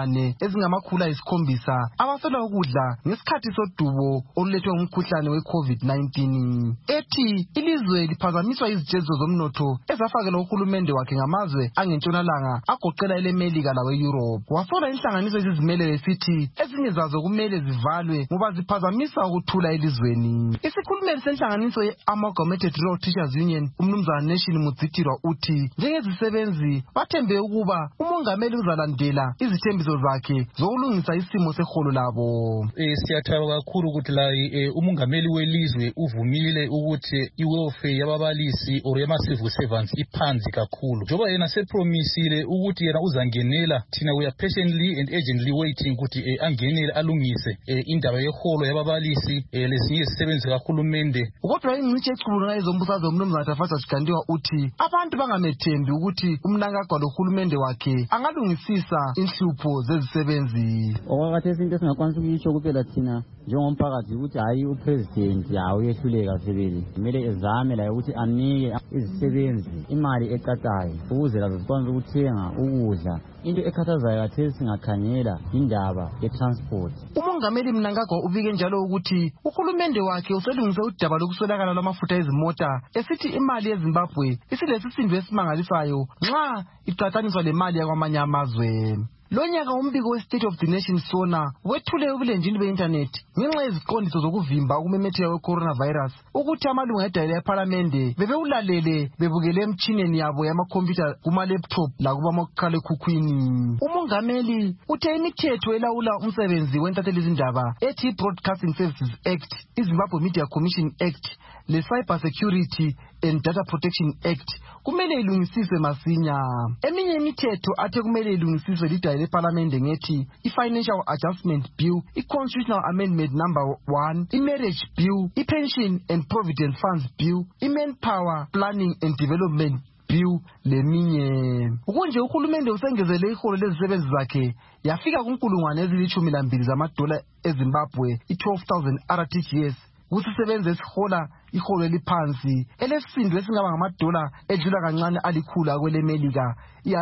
7,700 abafela ukudla ngesikhathi sodubo olulethwe ngumkhuhlane we-COVID-19. Ethi ilizwe liphazamiswa izijezo zomnotho ezafakelwa uhulumende wakhe ngamazwe angentshonalanga agoqela elemelika lawe-Europe. Wasola inhlanganiso ezizimele lesithi ezinye zazo kumele zivalwe ngoba ziphazamisa ukuthula elizweni. Isikhulumeli senhlanganiso ye-Amalgamated Rural Teachers Union umnumzana Mudzitirwa uthi njengezisebenzi bathembe ukuba umongameli uzalandela izithembiso zakhe zokulungisa isimo seholo labo. Siyathaba kakhulu ukuthi la umongameli welizwe uvumile ukuthi iwelfare yababalisi or yama-civil servants iphansi kakhulu. Njoba yena sepromisile ukuthi yena uzangenela, thina we are patiently and urgently waiting ukuthi angenele alungise indaba yeholo yababalisi lezinye izisebenzi kahulumende. Kodwa ingcitshi echubulana ezombusazwe umnumzana Tafasa Chikandiwa uthi abantu bangamethembi ukuthi uMnangagwa lohulumende wakhe angalungisisa inhlupho zezisebenzi. Okwakhathesi into esingakwanisa ukuyisho kuphela thina njengomphakathi ukuthi hayi upresident uyehluleka sebele, kumele ezame la ukuthi anike izisebenzi imali ecacayo ukuze lazo zikwanise ukuthenga ukudla. Into ekhathazayo kathesi singakhangela indaba ye-transport. Umongameli Mnangagwa ubike njalo ukuthi uhulumende wakhe uselungise udaba lokuswelakala lwamafutha ezimota esithi imali yeZimbabwe isilesisindo esimangalisayo nxa iqhathaniswa lemali yakwamanye amazwe. Lo nyaka umbiko we-State of the Nation sona wethule ubulenjini be-internet ngenxa yeziqondiso zokuvimba ukumemetheka kwe-coronavirus ukuthi amalunga edale ephalamende bebewulalele bebukele emtshineni yabo yamakhompyutha kuma-laptop lakubamakhalekhukhwini. Umongameli uthe imithetho elawula umsebenzi wentathelizindaba ethi Broadcasting Services Act, iZimbabwe Media Commission Act le-Cyber Security and Data Protection Act kumele ilungisiswe masinya. Eminye imithetho athe kumele ilungisiswe lidale lephalamende ngethi i-Financial Adjustment Bill, i-Constitutional Amendment Number 1, i-Marriage Bill, i-Pension and Provident Funds Bill, i-Manpower Planning and Development Bill leminye. Ukunje uhulumende usengezele iholo lezisebenzi zakhe yafika ku$12,000 zamadola eZimbabwe, i-12,000 RTGS. Kusisebenza esihola iholo eliphansi elesisindo esingaba ngamadola edlula kancane alikhulu akwelemelika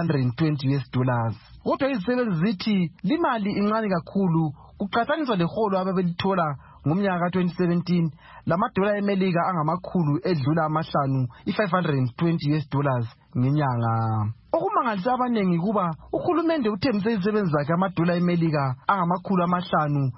i-$120. Kodwa izisebenzi zithi limali incane kakhulu kuqhathaniswa leholo ababelithola ngomnyaka ka-2017 lamadola emelika angamakhulu edlula amahlanu $520 ngenyanga. Okumangalisa abanengi kuba uhulumende uthembise izisebenzi zakhe amadola emelika angamakhulu amahlanu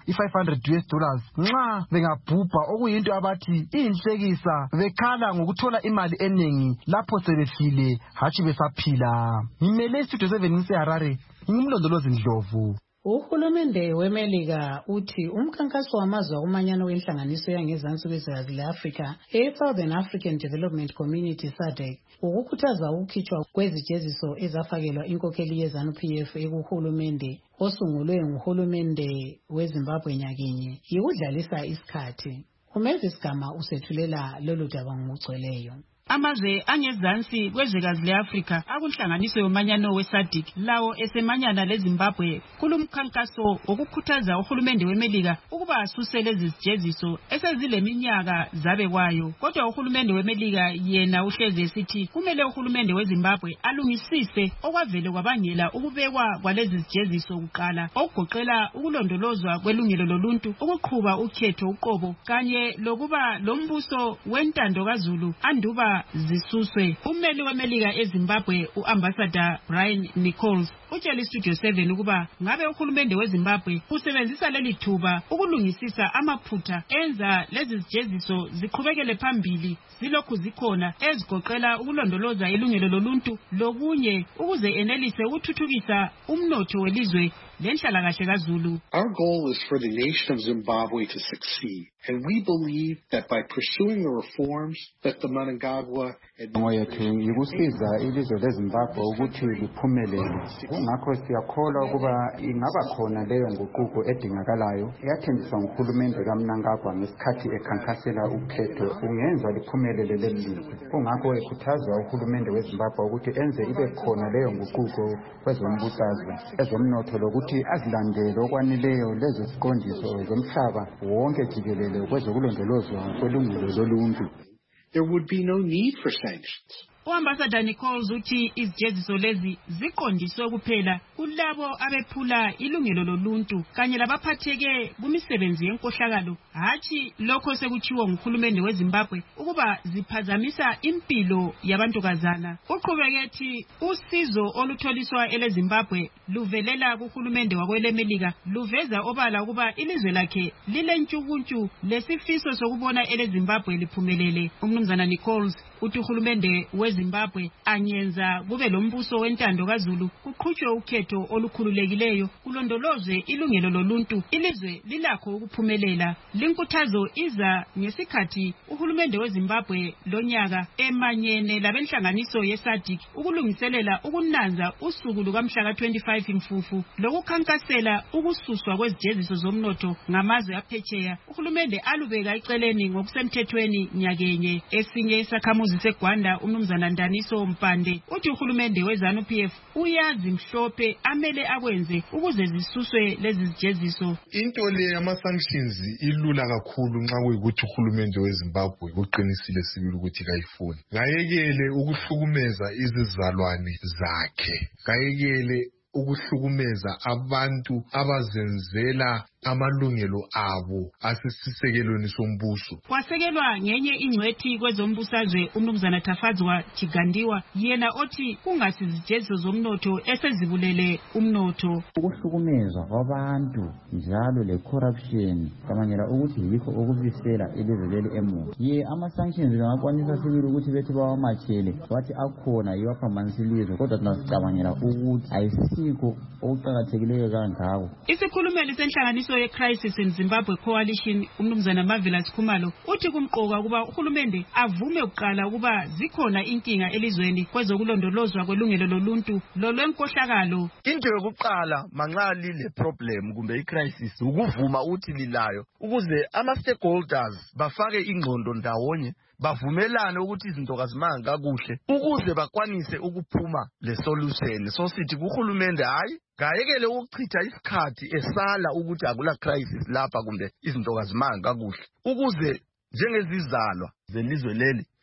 $500 nxa bengabhubha, okuyinto abathi iyinhlekisa, bekhala ngokuthola imali eningi lapho sebefile hatshi besaphila. Ngimele istudio 7 ngiseHarare, ngimlondolozi Ndlovu. Uhulumende weMelika uthi umkhankaso wamazwe akumanyano wenhlanganiso yangezansi kwezwekazi le-Afrika e-Southern African Development Community SADC ukukhuthaza ukukhitshwa kwezijeziso ezafakelwa inkokheli ye-ZANU-PF ekuhulumende osungulwe nguhulumende weZimbabwe nyakinye yikudlalisa isikhathi. Umelvis Gama usethulela lolu daba ngokugcweleyo. Amazwe angezansi kwezwekazi le-Afrika akunhlanganiso yomanyano we-SADC lawo esemanyana leZimbabwe kulumkhankaso wokukhuthaza uhulumende weMelika ukuba asuse lezi zijeziso esezileminyaka zabekwayo. Kodwa uhulumende weMelika yena uhlezi esithi kumele uhulumende weZimbabwe alungisise okwavele kwabangela ukubekwa kwalezi zijeziso kuqala, okugoqela ukulondolozwa kwelungelo loluntu, ukuqhuba ukhetho uqobo kanye lokuba lombuso wentando kaZulu anduba zisuswe. Ummeli weMelika eZimbabwe uAmbassador Brian Nichols utshela iStudio 7 ukuba ngabe uhulumende weZimbabwe usebenzisa leli thuba ukulungisisa amaphutha enza lezi zijeziso ziqhubekele phambili zilokhu zikhona, ezigoqela ukulondoloza ilungelo loluntu lokunye ukuze enelise ukuthuthukisa umnotho welizwe lenhlalakahle kaZulu. Our goal is for the nation of Zimbabwe to succeed, and we believe that by pursuing the reforms that the Mnangagwa yethu yikusiza ilizwe leZimbabwe ukuthi liphumelele. Ngakho siyakholwa ukuba ingaba khona leyo nguquko edingakalayo eyathenjiswa nguhulumende kaMnangagwa ngesikhathi ekhankasela ukhetho ungenza liphumelele leli lizwe. Kungakho ekhuthaza uhulumende weZimbabwe ukuthi enze ibe khona leyo nguquko kwezombusazwe, ezomnotho lokuthi azilandele okwaneleyo lezo ziqondiso zomhlaba wonke jikelele kwezokulondolozwa kwelungelo loluntu. There would be no need for sanctions. Uambassador Nichols uthi izijeziso lezi ziqondiswe kuphela kulabo abephula ilungelo loluntu kanye labaphatheke kumisebenzi yenkohlakalo, hatshi lokho sekuthiwa nguhulumende weZimbabwe ukuba ziphazamisa impilo yabantukazana. Uqhubeke usizo olutholiswa eleZimbabwe luvelela kuhulumende wakwelemelika luveza obala ukuba ilizwe lakhe lilentshukuntshu lesifiso sokubona eleZimbabwe liphumelele. Umnumzana Nichols uthi uhulumende weZimbabwe anyenza kube lombuso wentando kaZulu, kuqhutshwe ukhetho olukhululekileyo, kulondolozwe ilungelo loluntu, ilizwe lilakho ukuphumelela. Linkuthazo iza ngesikhathi uhulumende weZimbabwe lonyaka emanyene labenhlanganiso yeSADC ukulungiselela ukunanza usuku lukamhla ka-25 Mfufu lokukhankasela ukususwa kwezijeziso zomnotho ngamazwe aphetsheya. Uhulumende alubeka eceleni ngokusemthethweni nyakenye. Esinye isakhamuzi seGwanda umnumzana Ndaniso Mpande uthi uhulumende weZANU-PF uyazi mhlophe amele akwenze ukuze zisuswe lezi zijeziso. Into le ama-sanctions ilula kakhulu nxa kuyikuthi uhulumende weZimbabwe uqinisile sibili ukuthi kayifuni. Ngayekele ukuhlukumeza izizalwane zakhe, ngayekele ukuhlukumeza abantu abazenzela amalungelo abo asesisekelweni sombuso. Kwasekelwa ngenye ingcwethi kwezombusazwe umnumzana Thafadzwa Chigandiwa yena othi kungasi zijeziso zomnotho esezibulele umnotho. Ukuhlukumezwa kwabantu njalo le corruption kamanyela ukuthi yikho okubisela ilizwe leli emuva. Ama-sanctions bangakwanisa sibili ukuthi bethi bawamachele wathi akhona yiwaphambanisa ilizwe, kodwa tunasicabangela ukuthi ayisikho okuqakathekileyo kangako. Isikhulumeli senhlanganiso ye-Crisis in Zimbabwe Coalition umnumzana Marvelous Khumalo uthi kumqoka kuba uhulumende avume ukuqala ukuba zikhona inkinga elizweni kwezokulondolozwa kwelungelo loluntu lolwenkohlakalo. Into yokuqala manxa lile problem kumbe i-crisis ukuvuma uthi lilayo ukuze ama-stakeholders bafake ingqondo ndawonye bavumelane ukuthi izinto kazimanga kakuhle ukuze bakwanise ukuphuma le solution. So sithi kuhulumende hayi ngayekele ukuchitha isikhathi esala ukuthi akula crisis lapha kumbe izinto kazimanga kakuhle ukuze njengezizalwa zelizwe leli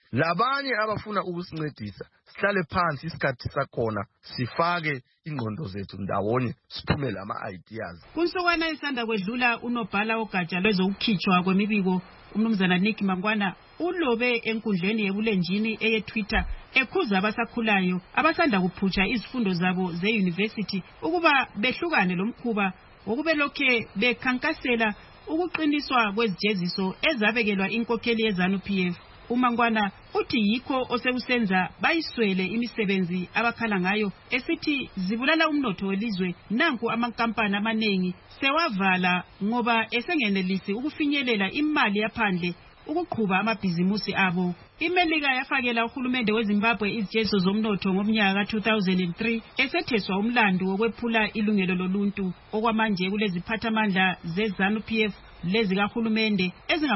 labanye abafuna ukusincedisa sihlale phansi isikhathi sakhona sifake ingqondo zethu ndawonye siphume lama-ideas. Kunsukwana isanda kwedlula unobhala ogatsha lwezokukhitshwa kwemibiko umnumzana Nick Mangwana ulobe enkundleni yebulenjini eye-Twitter ekhuza abasakhulayo abasanda kuphutsha izifundo zabo ze-university ukuba behlukane lomkhuba wokubelokhe bekhankasela ukuqiniswa kwezijeziso ezabekelwa inkokheli ye-ZANU-PF. uMangwana uthi yikho osekusenza bayiswele imisebenzi abakhala ngayo esithi zibulala umnotho welizwe. Nanku amankampani amaningi sewavala ngoba esengenelisi ukufinyelela imali yaphandle ukuqhuba amabhizimusi abo. IMelika yafakela uhulumende weZimbabwe izijeziso zomnotho ngomnyaka ka-2003 esetheswa umlando wokwephula ilungelo loluntu. Okwamanje kuleziphathamandla ze-ZANU-PF lezikahulumende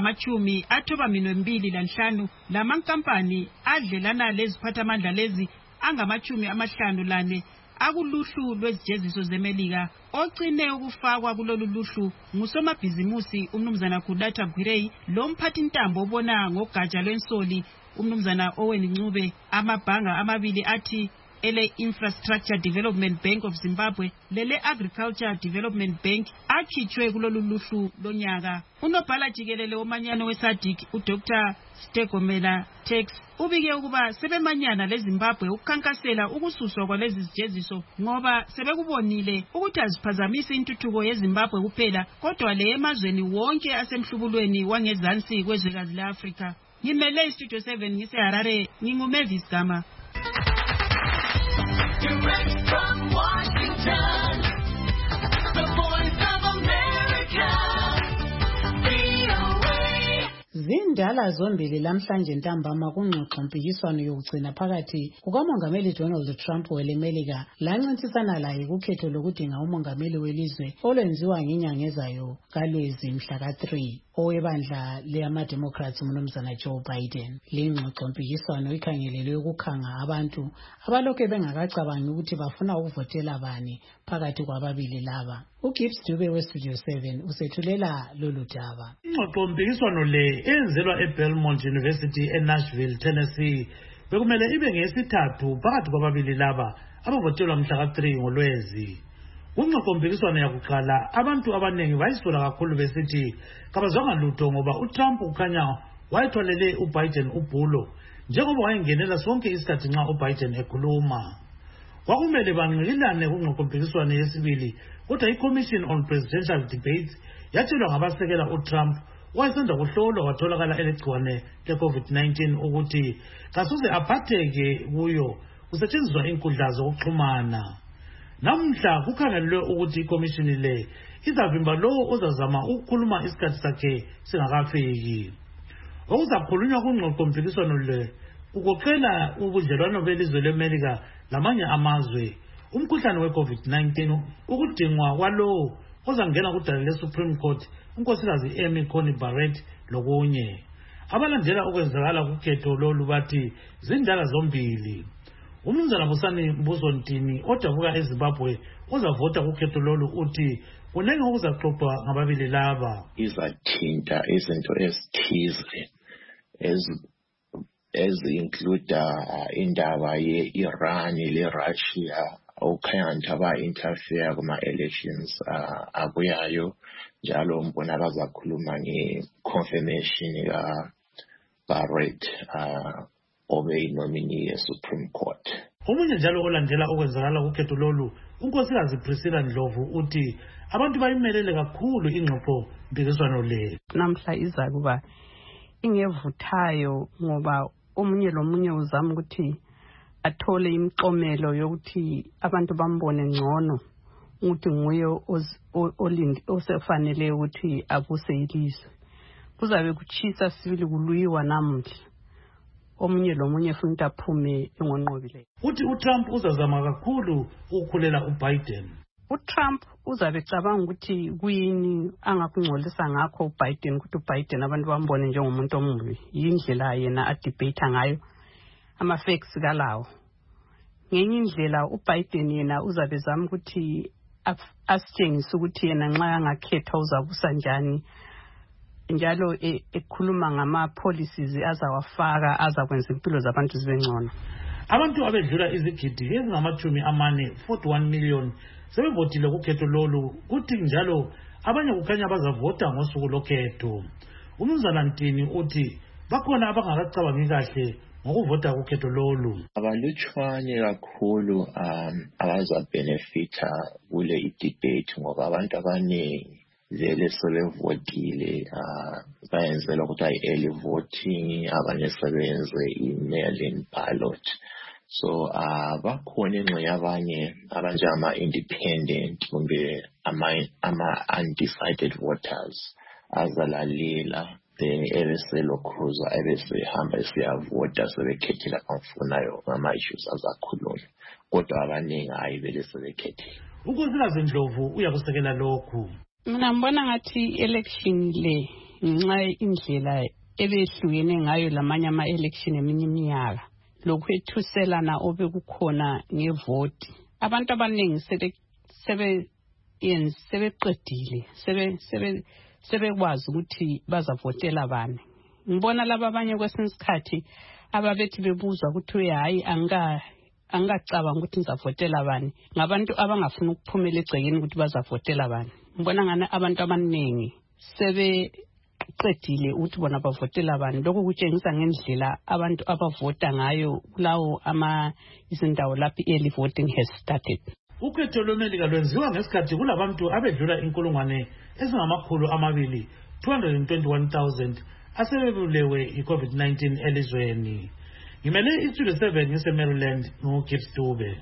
ezingama-25 lamankampani adlelana leziphathamandla lezi angama-54 akuluhlu lwezijeziso zeMelika. Ocine ukufakwa kulolu luhlu ngusomabhizimusi umnumzana Kudata Gwirei lomphathi ntambo obona ngogatsha lwensoli umnumzana Owen Ncube. Amabhanga amabili athi ele Infrastructure Development Bank of Zimbabwe lele Agriculture Development Bank akhitshwe kulolu luhlu lonyaka. Unobhala jikelele womanyano weSADC uDr Stegomela Tex ubike ukuba sebemanyana leZimbabwe ukukhankasela ukususwa kwalezi zijeziso ngoba sebekubonile ukuthi aziphazamisi intuthuko yeZimbabwe kuphela kodwa le emazweni wonke asemhlubulweni wangezansi kwezwekazi le-Afrika. Ngimele iStudio 7 ngiseHarare, nginguMavis Gama. Direct from Washington, the Voice of America, VOA. Zindala zombili lamhlanje ntambama kungxoxo mpikiswano yokugcina phakathi kukamongameli Donald Trump welemelika lancintisana laye kukhetho lokudinga umongameli welizwe olwenziwa ngenyanga ezayo kaLwezi mhla ka-3 owebandla leyama-Democrats umnumzana Joe Biden. Lengxoxo mpikiswano ikhangelelwe ukukhanga abantu abalokhu bengakacabangi ukuthi bafuna ukuvotela bani phakathi kwababili laba. uGibbs Dube weStudio 7 usethulela lolu daba. Ingxoxo mpikiswano le enzelwa eBelmont University eNashville, Tennessee bekumele ibe ngesithathu phakathi kwababili laba abavotelwa mhla ka-3 ngoLwezi. Kungxoxo mpikiswano yakuqala abantu abaningi bayisola kakhulu besithi kabazwanga lutho ngoba uTrump ukhanya wayethwalele uBiden ubhulo njengoba wayengenela sonke isikhathi nxa uBiden ekhuluma. Kwakumele banqikilane kungxoxo mpikiswano yesibili kodwa iCommission on Presidential Debates yatshelwa ngabasekela uTrump wayesanda kuhlolwa watholakala elegciwane le-COVID-19 ukuthi kasoze aphatheke kuyo kusetshenziswa inkundla zokuxhumana. Namhla kukhangelelwe ukuthi ikomishini le izavimba lowo ozazama ukukhuluma isikhathi sakhe singakafiki. Okuzakhulunywa kungxoxo mpikiswano le kugoqela ubudlelwano belizwe leMelika lamanye amazwe, umkhuhlane we-COVID-19, ukudingwa kwalowo ozangena kudala le-Supreme Court unkosikazi Amy Coney Barrett lokunye. Abalandela okwenzakala kukhetho lolu bathi zindala zombili. Umnumzana Busani Mbusontini odabuka eZimbabwe uzavota kukhetho lolu uthi kunenge okuzaxoxwa ngababili laba. Izathinta izinto ezithize ezincluda indaba ye-Iran le-Russia okukhanya nje aba-interfere kuma-elections abuyayo njalo mbona bazakhuluma nge-confirmation ka-Barrett obe inominee ye-Supreme Court. Omunye njalo olandela okwenzakala kukhetho lolu unkosikazi Priscilla Ndlovu uthi abantu bayimelele kakhulu ingxoxo mpikiswano le. Namhla iza kuba ingevuthayo ngoba omunye lomunye uzama ukuthi athole imiqomelo yokuthi abantu bambone ngcono ukuthi nguye osefanele ukuthi abuse ilizwe. Kuzabe kuchisa sibili kuluyiwa namuhla. Omunye lomunye futhi aphume engonqobile. Uthi uTrump uzazama kakhulu ukukhulela uBiden. uTrump uzabe ecabanga ukuthi kuyini angakungcolisa ngakho uBiden ukuthi uBiden abantu bambone njengomuntu omubi. Yindlela yena adebate ngayo ama-facts kalawo. Ngenye indlela uBiden yena uzabe zama ukuthi asitshengise ukuthi yena nxa angakhetha uzabusa njani njalo ekhuluma ngama-policies azawafaka azakwenza impilo zabantu zibe ngcono. Abantu abedlula izigidi ezingama-40 41 million sebevotile kukhetho lolu, kuthi njalo abanye kukhanya bazavota ngosuku lokhetho. Umnumzana Ntini uthi bakhona abangakacabangi kahle ngokuvota kukhetho lolu. Abalutshwane kakhulu abazabhenefitha kule debate ngoba abantu abaningi vele sebevotile bayenzela ukuthi early voting, abanye sebenze i-mail-in ballot. So bakhona ingxenye abanye abanjengama-independent kumbe ama-undecided voters azalalela then ebeselokhuza ebesehamba esiyavota sebekhethela abafunayo ngama-issues azakhulunywa, kodwa abaningi hayi vele sebekhethela. uNkosikazi Ndlovu uyakusekela lokhu. Mina ngibona ngathi election le ngenxa indlela ebehlukene ngayo lamanye ama-election eminye iminyaka, lokhu ethuselana obekukhona ngevoti, abantu abaningi sebeqedile sebekwazi ukuthi bazavotela bani. Ngibona laba abanye kwesinye isikhathi ababethi bebuzwa ukuthi hayi angacabanga ukuthi ngizavotela bani, ngabantu abangafuna ukuphumela egcekeni ukuthi bazavotela bani. Ngibona ngani abantu abaningi sebeqedile ukuthi bona bavotela bani. Lokho kutshengisa ngendlela abantu abavota ngayo kulawo izindawo lapho early voting has started. Ukhetho lweMelika lwenziwa ngesikhathi kulabantu abedlula 221,000 asebebulewe i-COVID-19 elizweni. Ngimele iStudio 7 ngise-Maryland nguGibbs Dube.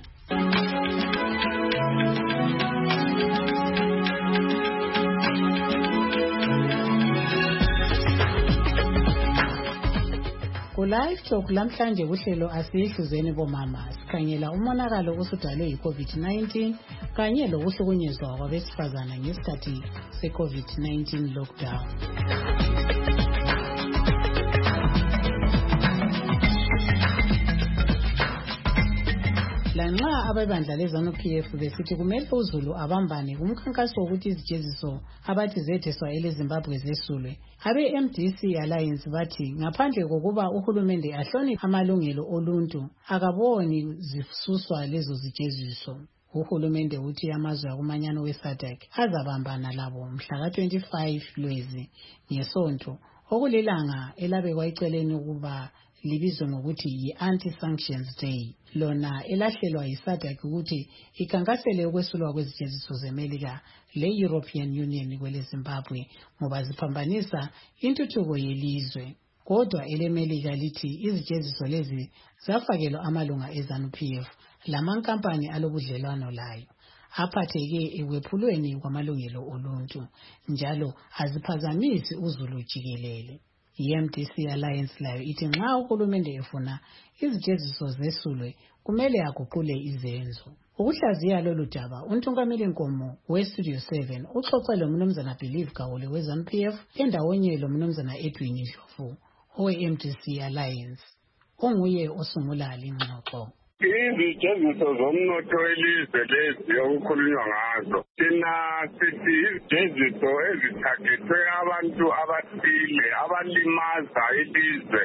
Ku-Live Talk lamhlanje kuhlelo asiyihluzeni bomama sikhangela umonakalo osudalwe yi-COVID-19 kanye lokuhlukunyezwa kwabesifazana ngesikhathi se-COVID-19 lockdown. Lanxa abebandla leZANU-PF besithi kumele uZulu abambane kumkhankaso wokuthi izijeziso abathi zetheswa eleZimbabwe zesulwe, abe-MDC Alliance bathi ngaphandle kokuba uhulumende ahloniphe amalungelo oluntu akaboni zisuswa lezo zijeziso. Uhulumende uthi amazwe akumanyano we-SADC azabambana labo mhla ka-25 Lwezi ngesonto, okulilanga elabekwa eceleni ukuba libizwe ngokuthi yi-Anti-Sanctions Day, lona elahlelwa yi-SADC ukuthi ikhankasele ukwesulwa kwezijeziso zeMelika le-European Union kwele Zimbabwe ngoba ziphambanisa intuthuko yelizwe. Kodwa eleMelika lithi izijeziso lezi zafakelwa amalunga eZANU-PF lamankampani alobudlelwano layo, aphatheke ekwephulweni kwamalungelo oluntu, njalo aziphazamisi uZulu jikelele. I-MDC Alliance layo ithi nxa uhulumende efuna izijeziso zesulwe kumele aguqule izenzo. Ukuhlaziya lolu daba, uNtungameli Nkomo we-Studio 7 uxoxe loMnumzana Believe Gawule we-ZANU-PF endawonye loMnumzana Edwin Ndlovu owe-MDC Alliance onguye osungula lingxoxo. Izijeziso zomnotho welizwe lezi okukhulunywa ngazo, thina sithi izijeziso ezithagethwe abantu abathile abalimaza ilizwe,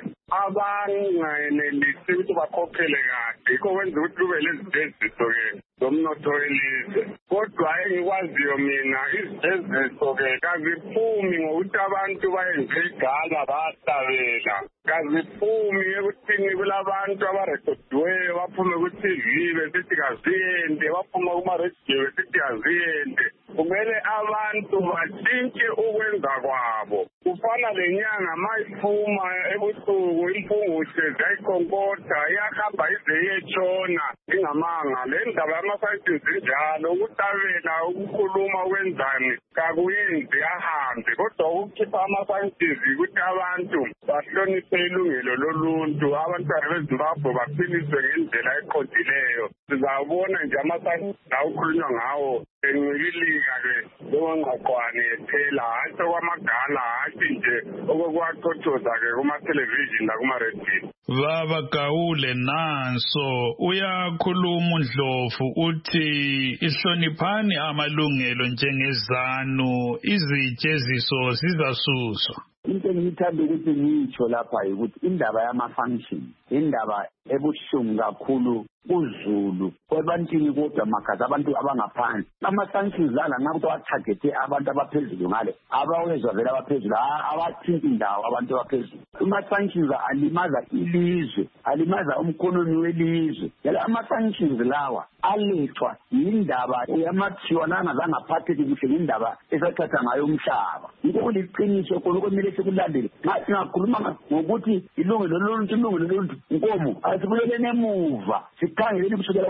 abangayenelisi ukuthi bakhokhele kahle, yikho kwenza ukuthi kube lezijeziso-ke zomnotho welizwe. Kodwa engikwaziyo mina izijeziso-ke kaziphumi ngokuthi abantu bayenze igala bahlabela, kaziphumi ekuthini kulabantu abarekhodiweyo baphume ku-TV besithi kaziyende, baphume kuma-radio besithi kaziyende. Kumele abantu batshintshe ukwenza kwabo. Kufana lenyanga mayiphuma ebusuku impungushe ziyayikhonkotha iyahamba ize iyetshona ingamanga. Le ndaba yama-scientist injalo, ukuhlabela ukukhuluma ukwenzani kakuyenzi ahambe, kodwa ukukhipha ama-scientist ukuthi abantu bahloniphe ilungelo loluntu, abantwana beZimbabwe baphiliswe ngendlela eqondileyo. Sizabona nje ama-scientist awukhulunywa ngawo encibilika-ke lokongqaqwane ephela, hatshi okwamagala, hatshi nje okokuwachothoza-ke kuma-television nakuma-radio. Baba Gawule nanso uyakhuluma uNdlovu uthi ihloniphani amalungelo njengezanu, izijeziso zizasuswa. engithanda ukuthi ngitsho lapha ukuthi indaba yama-function indaba ebuhlungu kakhulu kuzulu kwebantwini kodwa magazi abantu abangaphansi ama-sanctions lana nxa kuthi wathagethe abantu abaphezulu ngale abawezwa vele abaphezulu abathinti indawo abantu abaphezulu ama-sanctions alimaza ilizwe alimaza umkhonomi welizwe yala ama-sanctions lawa alethwa yindaba yamathiwa nangazange aphatheke kuhle ngendaba esathatha ngayo umhlaba yikho kuliqiniso khona okumele sikulandele nxa singakhuluma ngokuthi ilungelo loluntu nkomo asibuleleni emuva sikhangeleni kusukela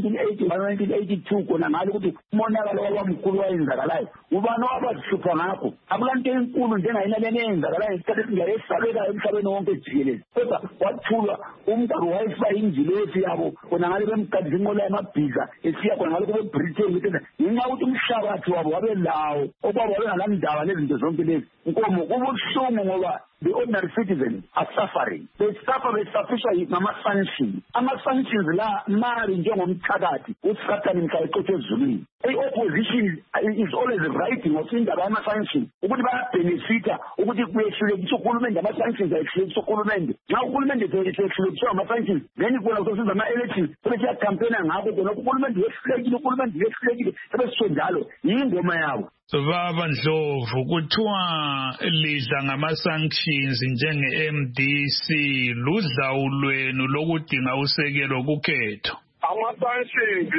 1980 khona ngalo ukuthi umonakalo wabamkhulu wayenzakalayo ubani wabazihlupha ngakho akulanto enkulu njengayinaleni eyenzakalayo isikhathi esingayesalekayo emhlabeni wonke jikelele kodwa wathulwa umgabo wayefa injilesi yabo khona ngale bemgadisa inqola yamabhiza esiya khona ngalo kube Britain ngenxa yokuthi umhlabathi wabo wabe lawo okwabo wabengalandaba lezinto zonke lezi nkomo kubuhlungu ngoba the ordinary citizens are suffering. They suffer ngama-sanctions. Ama-sanctions la mali njengomthakathi usisathane mhla eqothe ezulwini. I-opposition is always writing ngosindaba yama-sanctions ukuthi bayabhenefitha ukuthi kuyehlulekisa uhulumende ama-sanctions ayehlulekisa uhulumende. Nxa uhulumende ehlulekiswa ngama-sanctions then kona kusosiza ama-elections sebesiyakhampena ngakho khona uhulumende yehlulekile sebesisho njalo yingoma yabo. Baba Ndlovu kuthiwa lidla ngama-sanctions njenge-MDC ludlawu lwenu lokudinga usekelo kukhetho. Ama-sanctions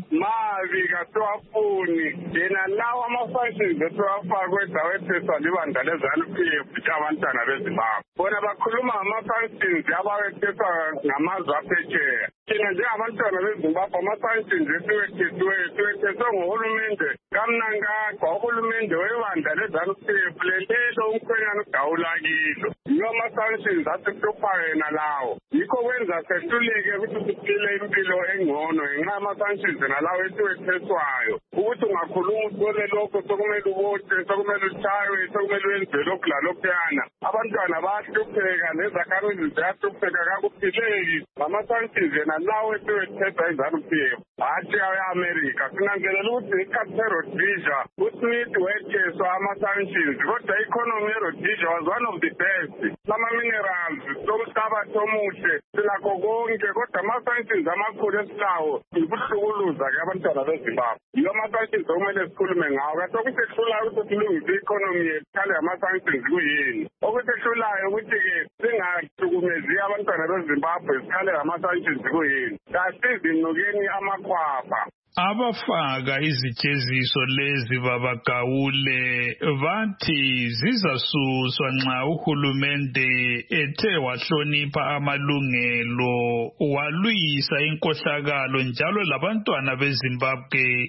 mabi kasiwafuni yena lawo ama-sanctions esiwafakwe dawetheswa libandla leZANU-PF abantwana beZimbabwe bona bakhuluma ngama-sanctions abawetheswa ngamazwe aphesheya thina njengabantwana beZimbabwe ama-sanctions siwetheswe nguhulumende kaMnangagwa uhulumende webandla leZANU-PF lelelo umkhwenyana udawula kilo yiwo ama-sanctions asihluphayo yena lawo yikho kwenza sehluleke ukuthi siphile impilo engcono ngenxa yama-sanctions nalawo esiwetheswayo ukuthi ungakhuluma uthole lokho sokumele ubote sokumele utshaywe sokumele wenziwe lokhu lalokhuyana abantwana bayahlupheka nezakhamizi ziyahlupheka kakuphileki ngama-sanctions yena lawo esiwetheswa iZANU-PF hathi awe-Amerika sinanzelela ukuthi isikhathi seRhodesia uSmith wetheswa ama-sanctions kodwa i-economy yeRhodesia was one of the best sama-minerals somhlabathi omuhle silakho konke kodwa ama-sanctions amakhulu esilawo yikuhlukuluza-ke abantwana beZimbabwe yiwo ama-sanctions okumele sikhulume ngawo kanti okusehlulayo ukuthi silungise i-economy yethu khale ama-sanctions kuyini okusehlulayo ukuthi-ke singahlukumezi abantwana beZimbabwe sikhale ngama-sanctions kuyini kasizinukeni amakhwapha. Abafaka izijeziso lezi babagawule bathi zizasuswa nxa uhulumende ethe wahlonipha amalungelo walwisa inkohlakalo njalo labantwana beZimbabwe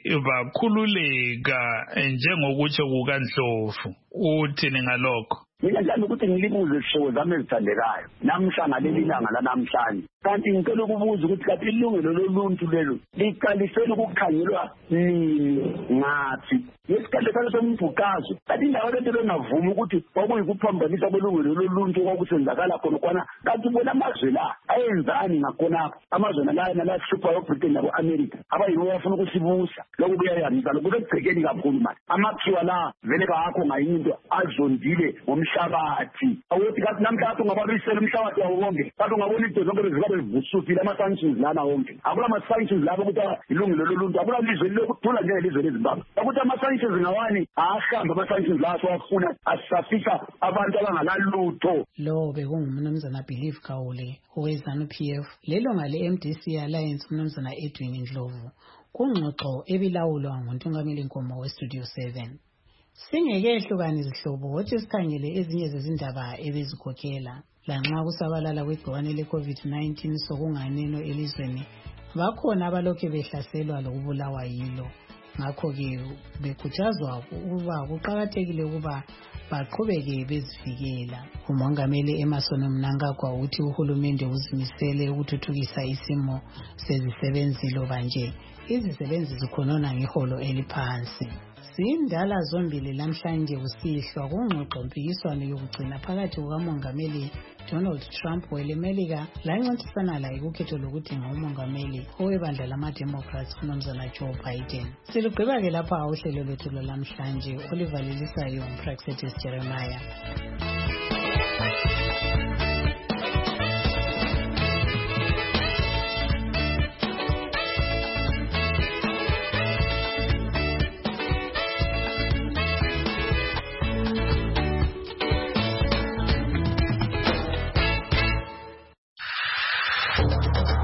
bakhululeka njengokutsho kukaNdlovu. Uthini ngalokho? Mina njalo ukuthi ngilibuze ishowo zami ezithandekayo namhla ngaleli langa lanamhlanje kanti ngicela ukubuza ukuthi kanti ilungelo loluntu lelo liqalisele ukukhangelwa nini ngathi yesikhathi salo sombhuqazo kanti indawo lento bengavuma ukuthi kwakuyikuphambanisa kwelungelo loluntu okwakusenzakala khona kanti bona amazwe la ayenzani ngakhonapho amazwe nalahluphayo Britain nabo-America abayiwo bafuna ukusibusa lokhu kuyayamisa lokhu bekugcekeni kakhulu manje amakhiwa la vele kakho ngayinto azondile ngomhlabathi awuthi kathi namhlanje ungababisela umhlabathi wawo wonke kanti ungabona into zonke bezibabe zivusufile ama-sanctions lana wonke akula ma-sanctions lapho ukuthi ilungelo loluntu akula lizwe lilokuthula njengelizwe leZimbabwe ukuthi ama-sanctions ngawani ahamba ama-sanctions la asiwafuna asisafisa abantu abangalalutho. Lo bekungumnumzana Believe Kawule oweZANU-PF lelunga le-MDC Alliance umnumzana Edwin Ndlovu kungxoxo ebilawulwa nguNtungameli Nkomo weStudio 7. Singekehlukani izihlobo wothi sikhangele ezinye zezindaba ebezikhokhela lanxa kusabalala kwegciwane le-COVID-19 sokunganeno elizweni bakhona abalokhu behlaselwa lokubulawa yilo ngakho-ke bekhuthazwa ukuba kuqakathekile ukuba baqhubeke bezivikela. Umongameli Emerson Mnangagwa uthi uhulumende uzimisele ukuthuthukisa isimo sezisebenzi loba nje izisebenzi zikhonona ngeholo eliphansi. Zindala zombili lamhlanje kusihlwa kungxoxo mpikiswano yokugcina phakathi kukamongameli Donald Trump welemelika lancintisana laye kukhetho lokudinga umongameli owebandla lama-Democrats umnumzana Joe Biden. Silugqiba-ke lapha uhlelo lwethu lwalamhlanje olivalelisayo Praxetis Jeremiah.